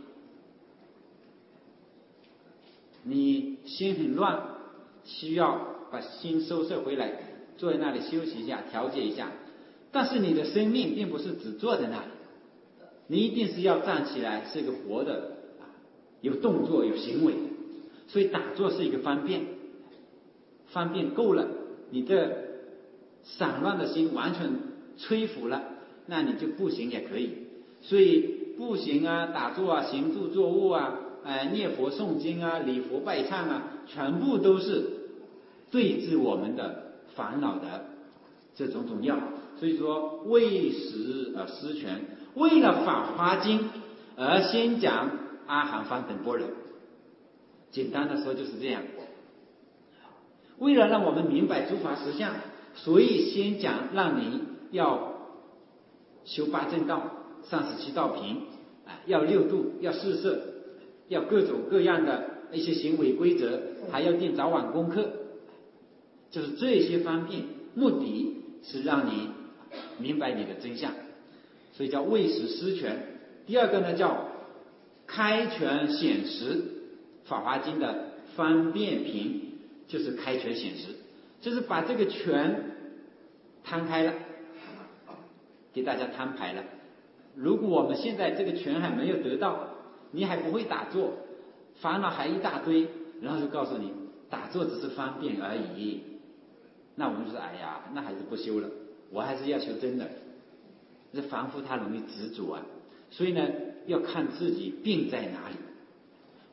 你心很乱，需要把心收摄回来，坐在那里休息一下，调节一下。但是你的生命并不是只坐在那里，你一定是要站起来，是一个活的，有动作有行为。所以打坐是一个方便，方便够了，你的散乱的心完全摧伏了，那你就步行也可以。所以步行打坐行住坐卧念佛诵经礼佛拜忏全部都是对治我们的烦恼的这种药。所以说为实而施权，为了法华经而先讲阿含翻等般若。简单的说就是这样。为了让我们明白诸法实相，所以先讲让你要修8正道、37道品，要6度，要4摄，要各种各样的一些行为规则，还要定早晚功课。就是这些方面，目的是让你明白你的真相，所以叫为实施权。第二个呢叫开权显实，法华经的方便品就是开权显实，就是把这个权摊开了，给大家摊牌了。如果我们现在这个权还没有得到，你还不会打坐，烦恼还一大堆，然后就告诉你打坐只是方便而已，那我们就说哎呀，那还是不修了，我还是要修真的。这凡夫他容易执着所以呢要看自己病在哪里。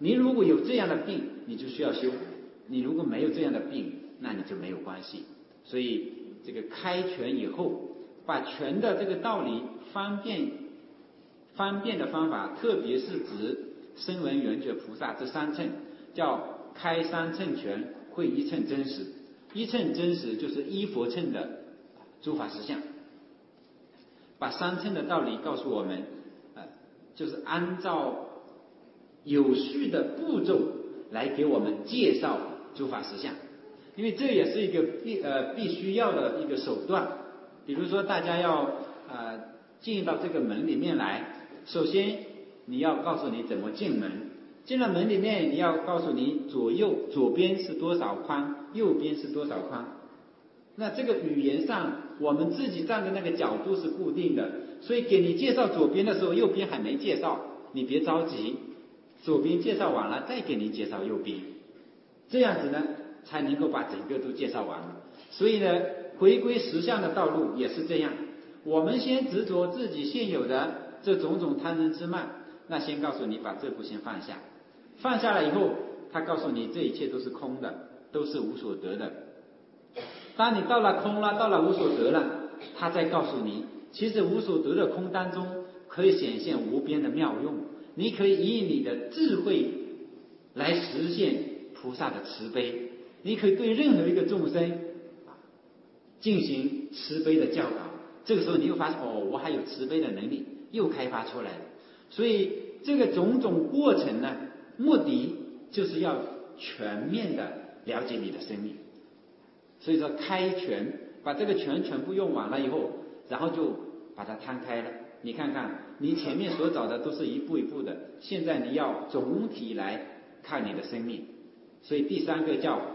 你如果有这样的病，你就需要修；你如果没有这样的病，那你就没有关系。所以这个开权以后，把权的这个道理方便的方法，特别是指声闻缘觉菩萨这三乘，叫开三乘权，会一乘真实。一乘真实就是一佛乘的诸法实相，把三乘的道理告诉我们，就是按照有序的步骤来给我们介绍诸法实相，因为这也是一个必须要的一个手段。比如说大家要进到这个门里面来，首先你要告诉你怎么进门，进了门里面你要告诉你左边是多少宽，右边是多少宽。那这个语言上我们自己站的那个角度是固定的，所以给你介绍左边的时候，右边还没介绍，你别着急，左边介绍完了再给你介绍右边，这样子呢才能够把整个都介绍完了。所以呢，回归实相的道路也是这样，我们先执着自己现有的这种种贪嗔痴慢，那先告诉你把这步先放下，放下了以后，他告诉你这一切都是空的，都是无所得的。当你到了空了，到了无所得了，他再告诉你，其实无所得的空当中可以显现无边的妙用，你可以以你的智慧来实现菩萨的慈悲，你可以对任何一个众生进行慈悲的教导。这个时候你又发现我还有慈悲的能力，又开发出来了。所以这个种种过程呢，目的就是要全面的了解你的生命。所以说开权，把这个权全部用完了以后，然后就把它摊开了。你看看你前面所找的都是一步一步的，现在你要总体来看你的生命。所以第三个叫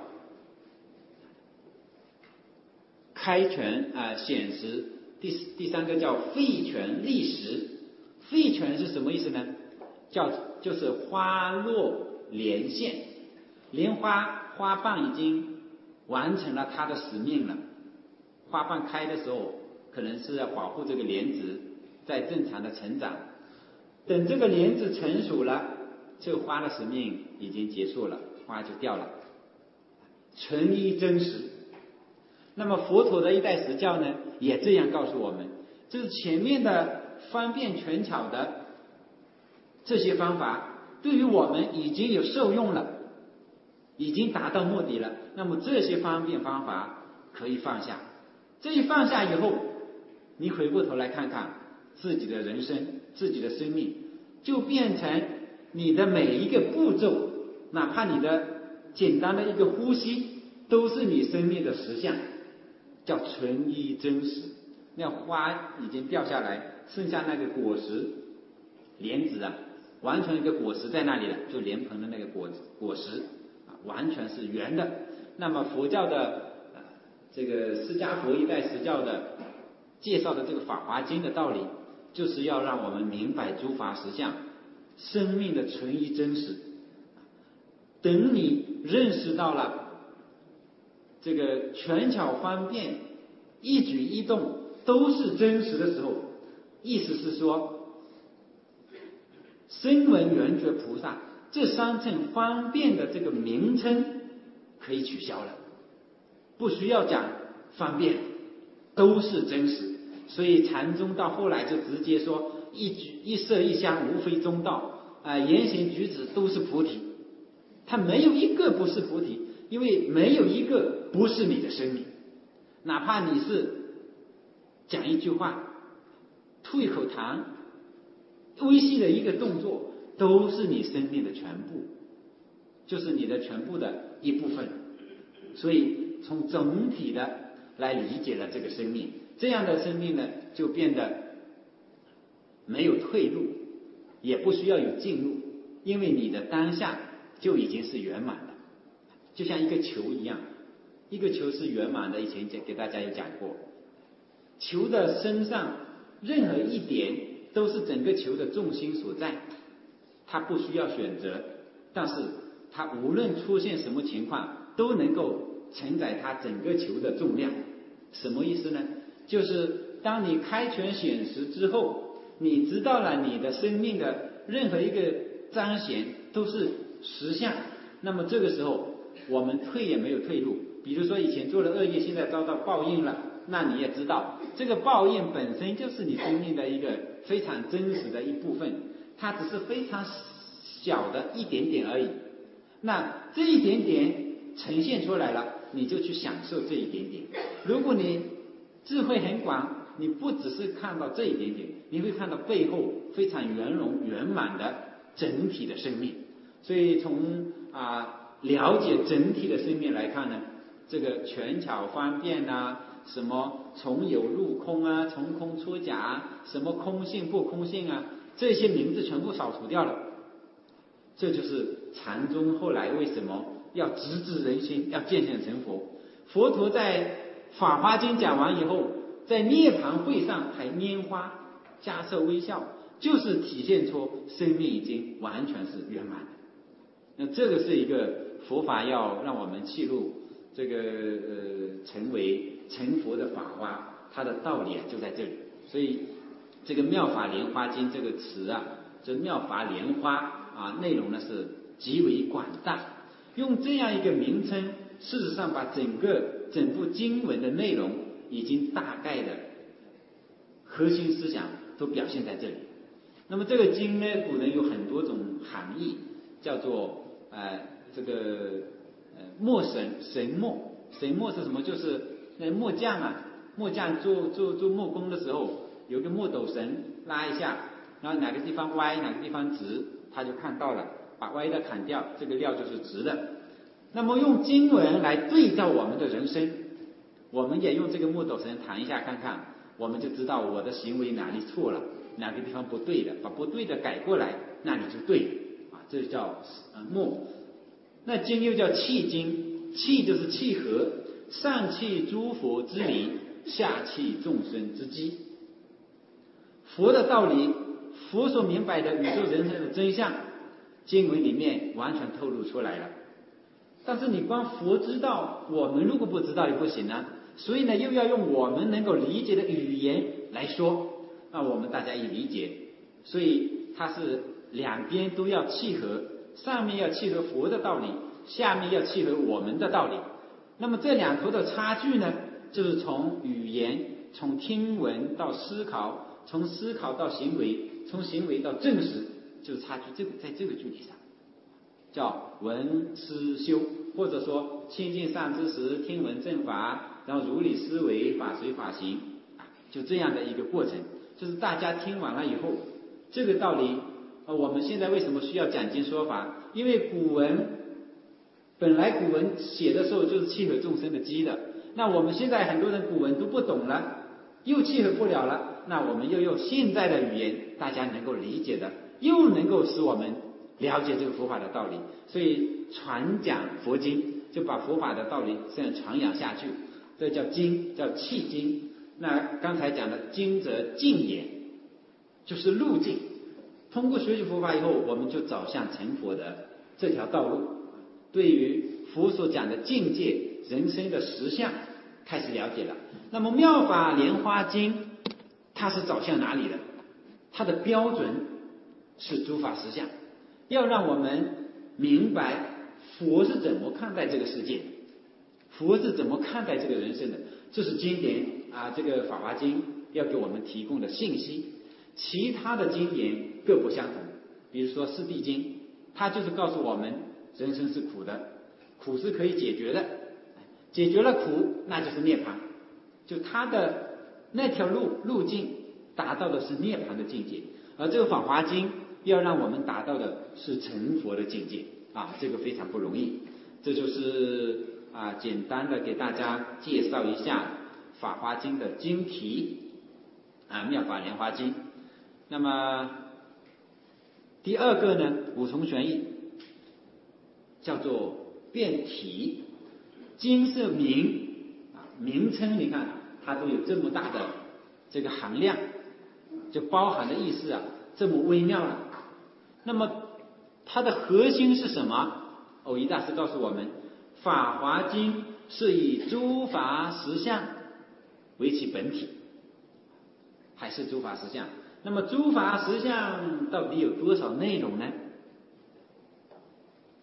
开权显实，第三个叫废权立实。废权是什么意思呢？就是花落莲现，莲花瓣已经完成了它的使命了。花瓣开的时候，可能是要保护这个莲子在正常的成长。等这个莲子成熟了，这个花的使命已经结束了，花就掉了。纯一真实。那么佛陀的一代实教呢，也这样告诉我们，就是前面的方便权巧的这些方法，对于我们已经有受用了，已经达到目的了，那么这些方便方法可以放下。这一放下以后，你回过头来看看自己的人生，自己的生命，就变成你的每一个步骤，哪怕你的简单的一个呼吸，都是你生命的实相，叫纯一真实。那花已经掉下来，剩下那个果实莲子完全一个果实在那里了，就莲蓬的那个果实完全是圆的。那么佛教的这个释迦佛一代实教的介绍的这个《法华经》的道理，就是要让我们明白诸法实相，生命的纯一真实。等你认识到了这个权巧方便，一举一动都是真实的时候，意思是说，声闻缘觉菩萨这三乘方便的这个名称可以取消了，不需要讲方便，都是真实。所以禅宗到后来就直接说，一色一香无非中道，言行举止都是菩提，它没有一个不是菩提，因为没有一个不是你的生命。哪怕你是讲一句话，吐一口痰，微细的一个动作，都是你生命的全部，就是你的全部的一部分。所以从总体的来理解了这个生命，这样的生命呢，就变得没有退路，也不需要有进入，因为你的当下就已经是圆满了。就像一个球一样，一个球是圆满的，以前给大家有讲过，球的身上任何一点都是整个球的重心所在，它不需要选择，但是它无论出现什么情况，都能够承载它整个球的重量。什么意思呢？就是当你开权显实之后，你知道了你的生命的任何一个彰显都是实相。那么这个时候我们退也没有退路。比如说以前做了恶业，现在遭到报应了，那你也知道，这个报应本身就是你生命的一个非常真实的一部分，它只是非常小的一点点而已。那这一点点呈现出来了，你就去享受这一点点。如果你智慧很广，你不只是看到这一点点，你会看到背后非常圆融圆满的整体的生命。所以从了解整体的生命来看呢，这个权巧方便啊，什么从有入空啊，从空出假啊，什么空性不空性啊，这些名字全部扫除掉了。这就是禅宗后来为什么要直指人心，要渐渐成佛。佛陀在《法华经》讲完以后，在涅槃会上还拈花加设微笑，就是体现出生命已经完全是圆满的。那这个是一个佛法要让我们契入这个成为成佛的法花，它的道理就在这里。所以这个妙法莲花经这个词啊，这妙法莲花内容呢是极为广大。用这样一个名称，事实上把整部经文的内容已经大概的核心思想都表现在这里。那么这个经呢，古人有很多种含义，叫做墨神墨。神墨是什么？就是那墨匠做墨工的时候，有个墨斗绳拉一下，然后哪个地方歪哪个地方直，他就看到了，把歪的砍掉，这个料就是直的。那么用经文来对照我们的人生，我们也用这个墨斗绳弹一下看看，我们就知道我的行为哪里错了，哪个地方不对的，把不对的改过来，那你就对了这就叫墨。那经又叫契经，契就是契合，上契诸佛之理，下契众生之机。佛的道理，佛所明白的宇宙人生的真相，经文里面完全透露出来了。但是你光佛知道，我们如果不知道也不行啊。所以呢，又要用我们能够理解的语言来说，那我们大家也理解。所以它是两边都要契合，上面要契合佛的道理，下面要契合我们的道理。那么这两头的差距呢，就是从语言，从听闻到思考，从思考到行为，从行为到证实，就是差距在这个距离上，叫闻思修，或者说亲近善知识，听闻正法，然后如理思维，法随法行，就这样的一个过程。就是大家听完了以后，这个道理我们现在为什么需要讲经说法？因为本来古文写的时候就是契合众生的机的，那我们现在很多人古文都不懂了，又契合不了了，那我们又用现在的语言大家能够理解的，又能够使我们了解这个佛法的道理，所以传讲佛经，就把佛法的道理这样传扬下去，这叫经，叫契经。那刚才讲的经则径也，就是路径。通过学习佛法以后，我们就走向成佛的这条道路。对于佛所讲的境界、人生的实相开始了解了。那么妙法莲花经它是走向哪里的？它的标准是诸法实相，要让我们明白佛是怎么看待这个世界，佛是怎么看待这个人生的，这是经典这个法华经要给我们提供的信息。其他的经典各不相同，比如说四谛经，它就是告诉我们人生是苦的，苦是可以解决的，解决了苦那就是涅槃，就它的那条路径达到的是涅槃的境界。而这个法华经要让我们达到的是成佛的境界这个非常不容易。这就是简单的给大家介绍一下法华经的经题妙法莲华经。那么第二个呢，五重玄义叫做辩体。经是名称，你看它都有这么大的这个含量，就包含的意思这么微妙了。那么它的核心是什么？藕益大师告诉我们，法华经是以诸法实相为其本体，还是诸法实相。那么诸法实相到底有多少内容呢？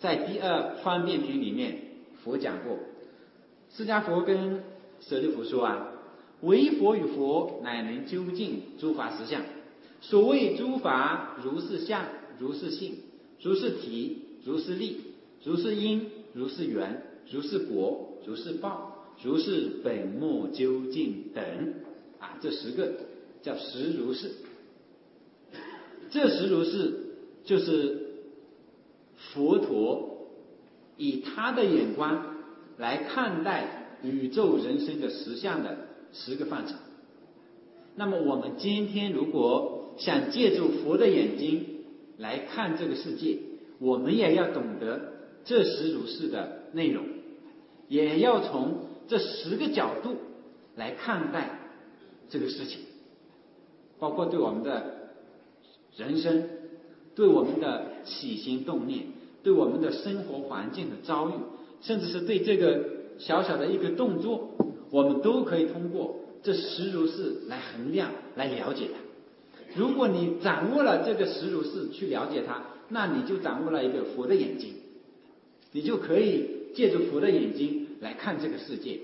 在第二方便品里面，佛讲过，释迦佛跟舍利弗说啊，唯佛与佛乃能究竟诸法实相。所谓诸法，如是相，如是性，如是体，如是力，如是因，如是缘，如是果，如是报，如是本末究竟等啊，这10个叫实如是。这实如是就是佛陀以他的眼光来看待宇宙人生的实相的10个范畴。那么我们今天如果想借助佛的眼睛来看这个世界，我们也要懂得这实如是的内容，也要从这10个角度来看待这个事情，包括对我们的人生，对我们的起心动念，对我们的生活环境的遭遇，甚至是对这个小小的一个动作，我们都可以通过这实如是来衡量，来了解它。如果你掌握了这个实如是去了解它，那你就掌握了一个佛的眼睛，你就可以借助佛的眼睛来看这个世界。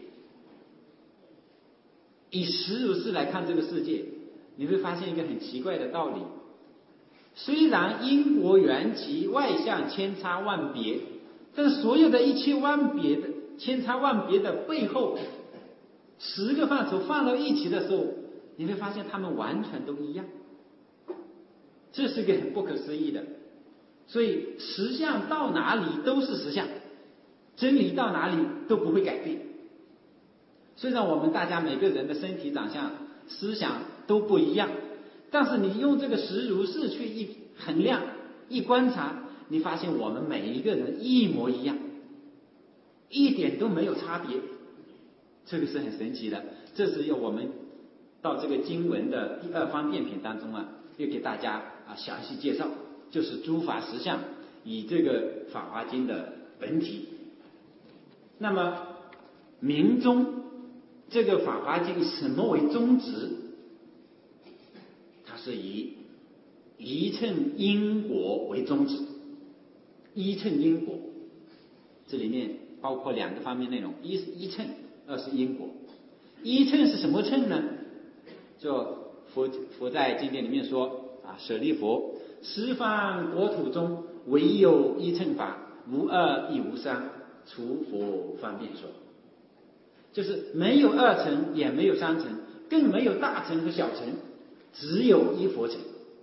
以实如是来看这个世界，你会发现一个很奇怪的道理，虽然因果缘起外相千差万别，但是所有的一切万别的千差万别的背后，10个范畴放到一起的时候，你会发现它们完全都一样。这是个很不可思议的。所以实相到哪里都是实相，真理到哪里都不会改变。虽然我们大家每个人的身体长相思想都不一样，但是你用这个实如是去一衡量一观察，你发现我们每一个人一模一样，一点都没有差别。这个是很神奇的。这是要我们到这个经文的第二方便品当中啊，又给大家详细介绍，就是诸法实相以这个法华经的本体。那么明宗这个法华经什么为宗旨？它是以一乘因果为宗旨。一乘因果这里面包括2个方面内容，一是一乘，二是因果。一乘是什么乘呢？就佛在经典里面说啊，舍利弗，十方国土中唯有一乘法，无二亦无三，除佛方便说。就是没有2乘，也没有3乘，更没有大乘和小乘，只有一佛乘。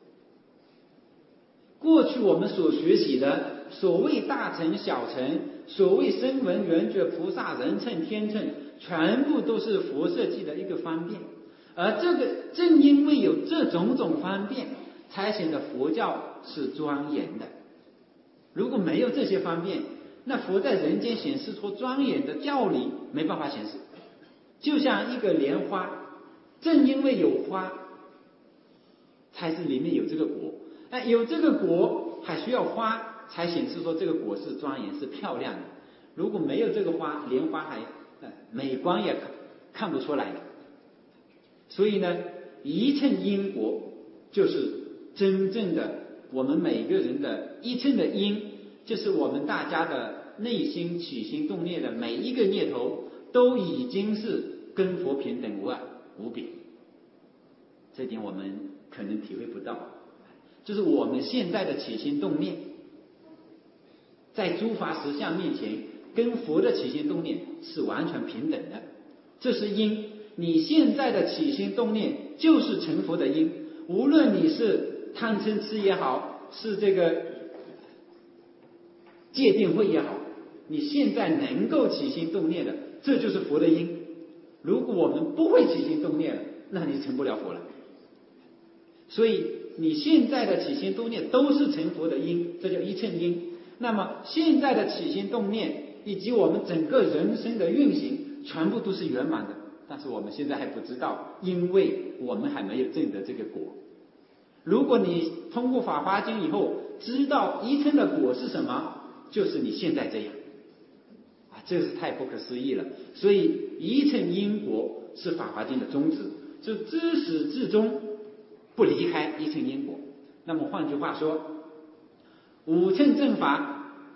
过去我们所学习的所谓大乘小乘，所谓声闻缘觉菩萨人乘天乘，全部都是佛设计的一个方便。而这个正因为有这种方便，才显得佛教是庄严的。如果没有这些方便，那佛在人间显示出庄严的教理没办法显示。就像一个莲花，正因为有花，才是里面有这个果。有这个果还需要花，才显示说这个果是庄严是漂亮的。如果没有这个花，莲花还美观也看不出来。所以呢，一乘因果就是真正的我们每个人的一乘的因，就是我们大家的内心起心动念的每一个念头都已经是跟佛平等无二无别。这点我们可能体会不到，就是我们现在的起心动念在诸法实相面前跟佛的起心动念是完全平等的。这是因，你现在的起心动念就是成佛的因。无论你是贪嗔痴也好，是这个戒定慧也好，你现在能够起心动念的，这就是佛的因。如果我们不会起心动念了，那你成不了佛了。所以你现在的起心动念都是成佛的因，这叫一乘因。那么现在的起心动念以及我们整个人生的运行全部都是圆满的，但是我们现在还不知道，因为我们还没有证得这个果。如果你通过法华经以后知道一乘的果是什么，就是你现在这样这是太不可思议了。所以一乘因果是法华经的宗旨，就自始至终不离开一乘因果。那么换句话说，5乘正法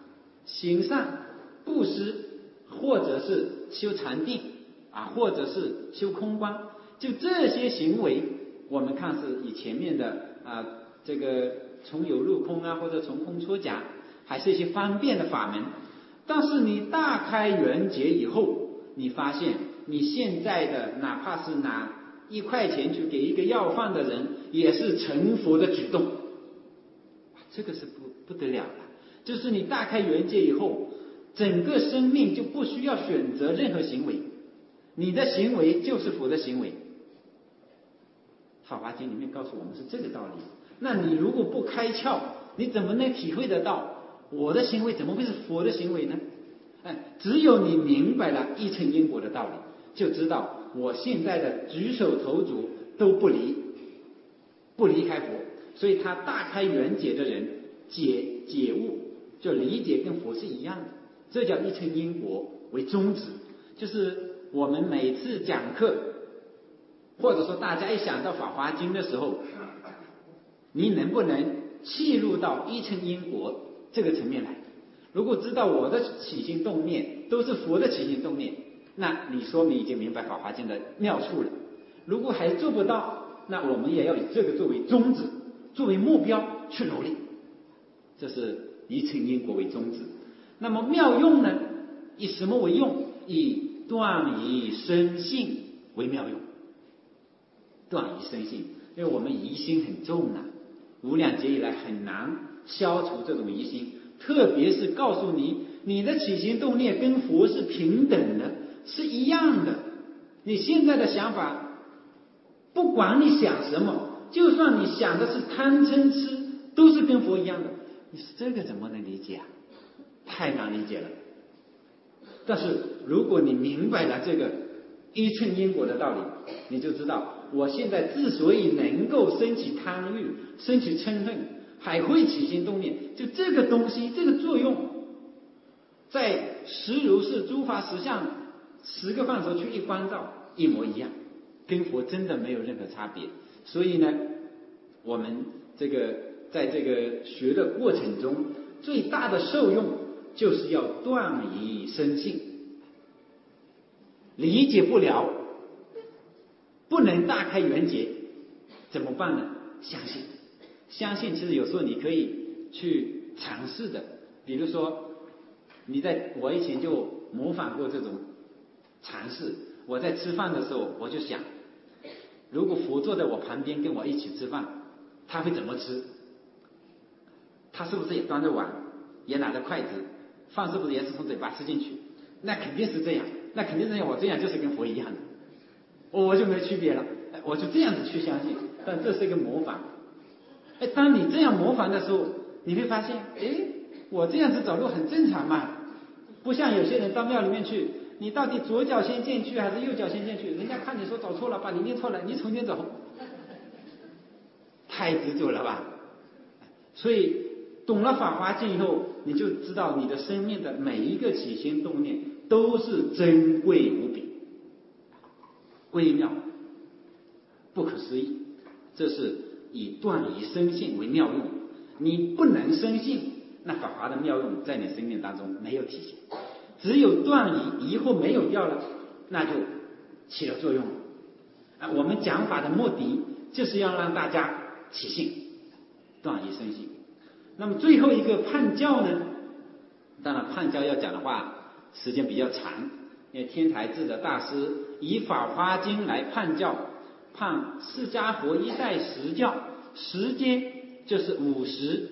行善、布施，或者是修禅定或者是修空观，就这些行为，我们看是以前面的这个从有入空或者从空出假，还是一些方便的法门。但是你大开圆觉以后，你发现你现在的哪怕是拿1块钱去给一个要饭的人，也是成佛的举动，这个是不得了的。就是你大开圆觉以后，整个生命就不需要选择任何行为，你的行为就是佛的行为。法华经里面告诉我们是这个道理。那你如果不开窍，你怎么能体会得到我的行为怎么会是佛的行为呢？只有你明白了一乘因果的道理，就知道我现在的举手投足都不离开佛。所以他大开圆觉的人解悟，就理解跟佛是一样的，这叫一乘因果为宗旨。就是我们每次讲课，或者说大家一想到法华经的时候，你能不能契入到一乘因果这个层面来？如果知道我的起心动念都是佛的起心动念，那你说明已经明白法华经的妙处了。如果还做不到，那我们也要以这个作为宗旨，作为目标去努力。这是一乘因果为宗旨。那么妙用呢？以什么为用？以断疑生信为妙用。断疑生信，因为我们疑心很重无量劫以来很难消除这种疑心，特别是告诉你，你的起心动念跟佛是平等的，是一样的。你现在的想法，不管你想什么，就算你想的是贪嗔痴，都是跟佛一样的。你说这个怎么能理解太难理解了。但是如果你明白了这个一乘因果的道理，你就知道我现在之所以能够升起贪欲、升起嗔恨，还会起心动念，就这个东西，这个作用，在实如是诸法实相10个范畴去一关照，一模一样，跟佛真的没有任何差别。所以呢，我们这个在这个学的过程中，最大的受用就是要断疑生信。理解不了，不能大开圆觉，怎么办呢？相信其实有时候你可以去尝试的。比如说我以前就模仿过这种尝试。我在吃饭的时候，我就想，如果佛坐在我旁边跟我一起吃饭，他会怎么吃？他是不是也端着碗，也拿着筷子，饭是不是也是从嘴巴吃进去？那肯定是这样，我这样就是跟佛一样的，我就没区别了。我就这样子去相信，但这是一个模仿。当你这样模仿的时候，你会发现，我这样子走路很正常嘛，不像有些人到庙里面去，你到底左脚先进去还是右脚先进去？人家看你说走错了，把你念错了，你重新走，太执着了吧？所以懂了法华经以后，你就知道你的生命的每一个起心动念都是珍贵无比、微妙、不可思议。这是以断疑生信为妙用。你不能生信，那法华的妙用在你生命当中没有体现。只有断疑，疑惑没有掉了，那就起了作用了。我们讲法的目的就是要让大家起信，断疑生信。那么最后一个判教呢？当然判教要讲的话时间比较长，因为天台智者大师以法华经来判教，判释迦佛一代实教，时间就是50，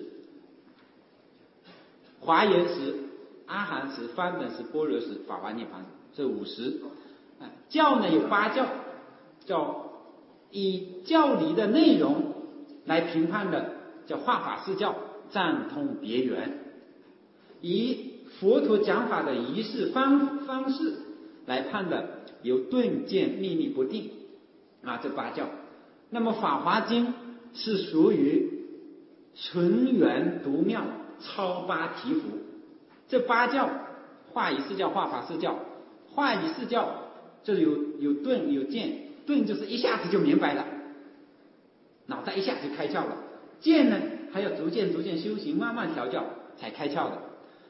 华严时、阿含时、方等时、般若时、法华涅槃时，这50。教呢有8教，叫以教理的内容来评判的叫化法释教，赞通别圆；以佛陀讲法的仪式方式来判的有顿渐秘密不定这8教。那么法华经是属于纯圆独妙超八提服。这8教，化仪释教、化法释教。化仪释教就是有顿有渐，顿就是一下子就明白了，脑袋一下就开窍了；渐呢还要逐渐修行，慢慢调教才开窍的。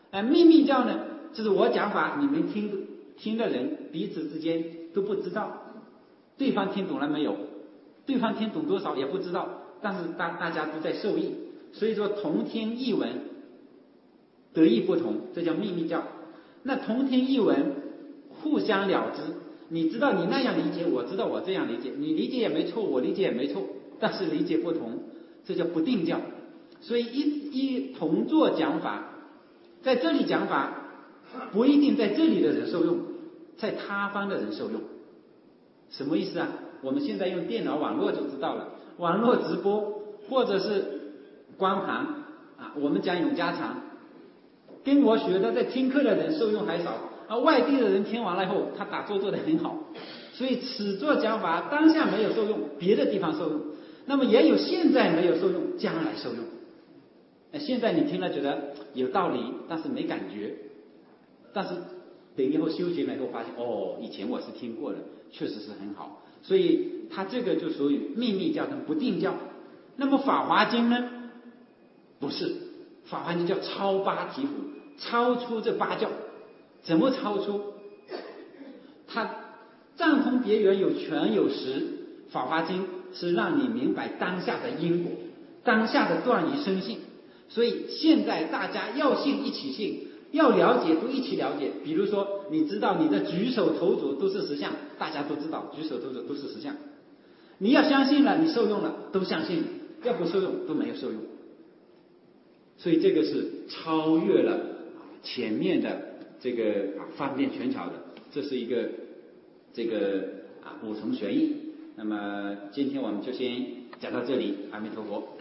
秘密教呢，就是我讲法，你们听的人彼此之间都不知道，对方听懂了没有，对方听懂多少也不知道，但是大家都在受益，所以说同听异闻，得益不同，这叫秘密教。那同听异闻，互相了知，你知道你那样理解，我知道我这样理解，你理解也没错，我理解也没错，但是理解不同，这叫不定教。所以一同做讲法，在这里讲法不一定在这里的人受用，在他方的人受用。什么意思啊？我们现在用电脑网络就知道了，网络直播或者是光盘啊，我们讲永家常，跟我学的在听课的人受用还少啊，外地的人听完了以后，他打坐做得很好，所以此座讲法当下没有受用，别的地方受用，那么也有现在没有受用，将来受用。现在你听了觉得有道理，但是没感觉，但是等以后修行了以后发现，以前我是听过的，确实是很好，所以它这个就属于秘密教跟不定教。那么法华经呢，不是，法华经叫超八提壶，超出这八教。怎么超出？它藏通别圆有全有实，法华经是让你明白当下的因果，当下的断疑生信。所以现在大家要信一起信，要了解都一起了解。比如说你知道你的举手投足都是实相，大家都知道举手投足都是实相，你要相信了，你受用了都相信了，要不受用都没有受用。所以这个是超越了前面的这个方便权巧的，这是一个这个五重玄义。那么今天我们就先讲到这里，阿弥陀佛。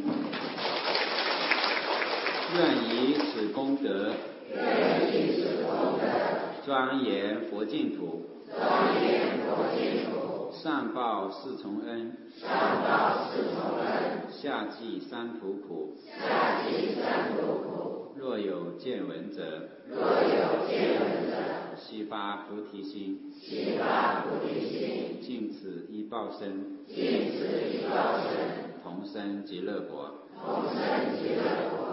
愿以此功德，庄严佛净土，上报四重恩，下济三途苦。若有见闻者，悉发菩提心，尽此一报身，同生极乐国。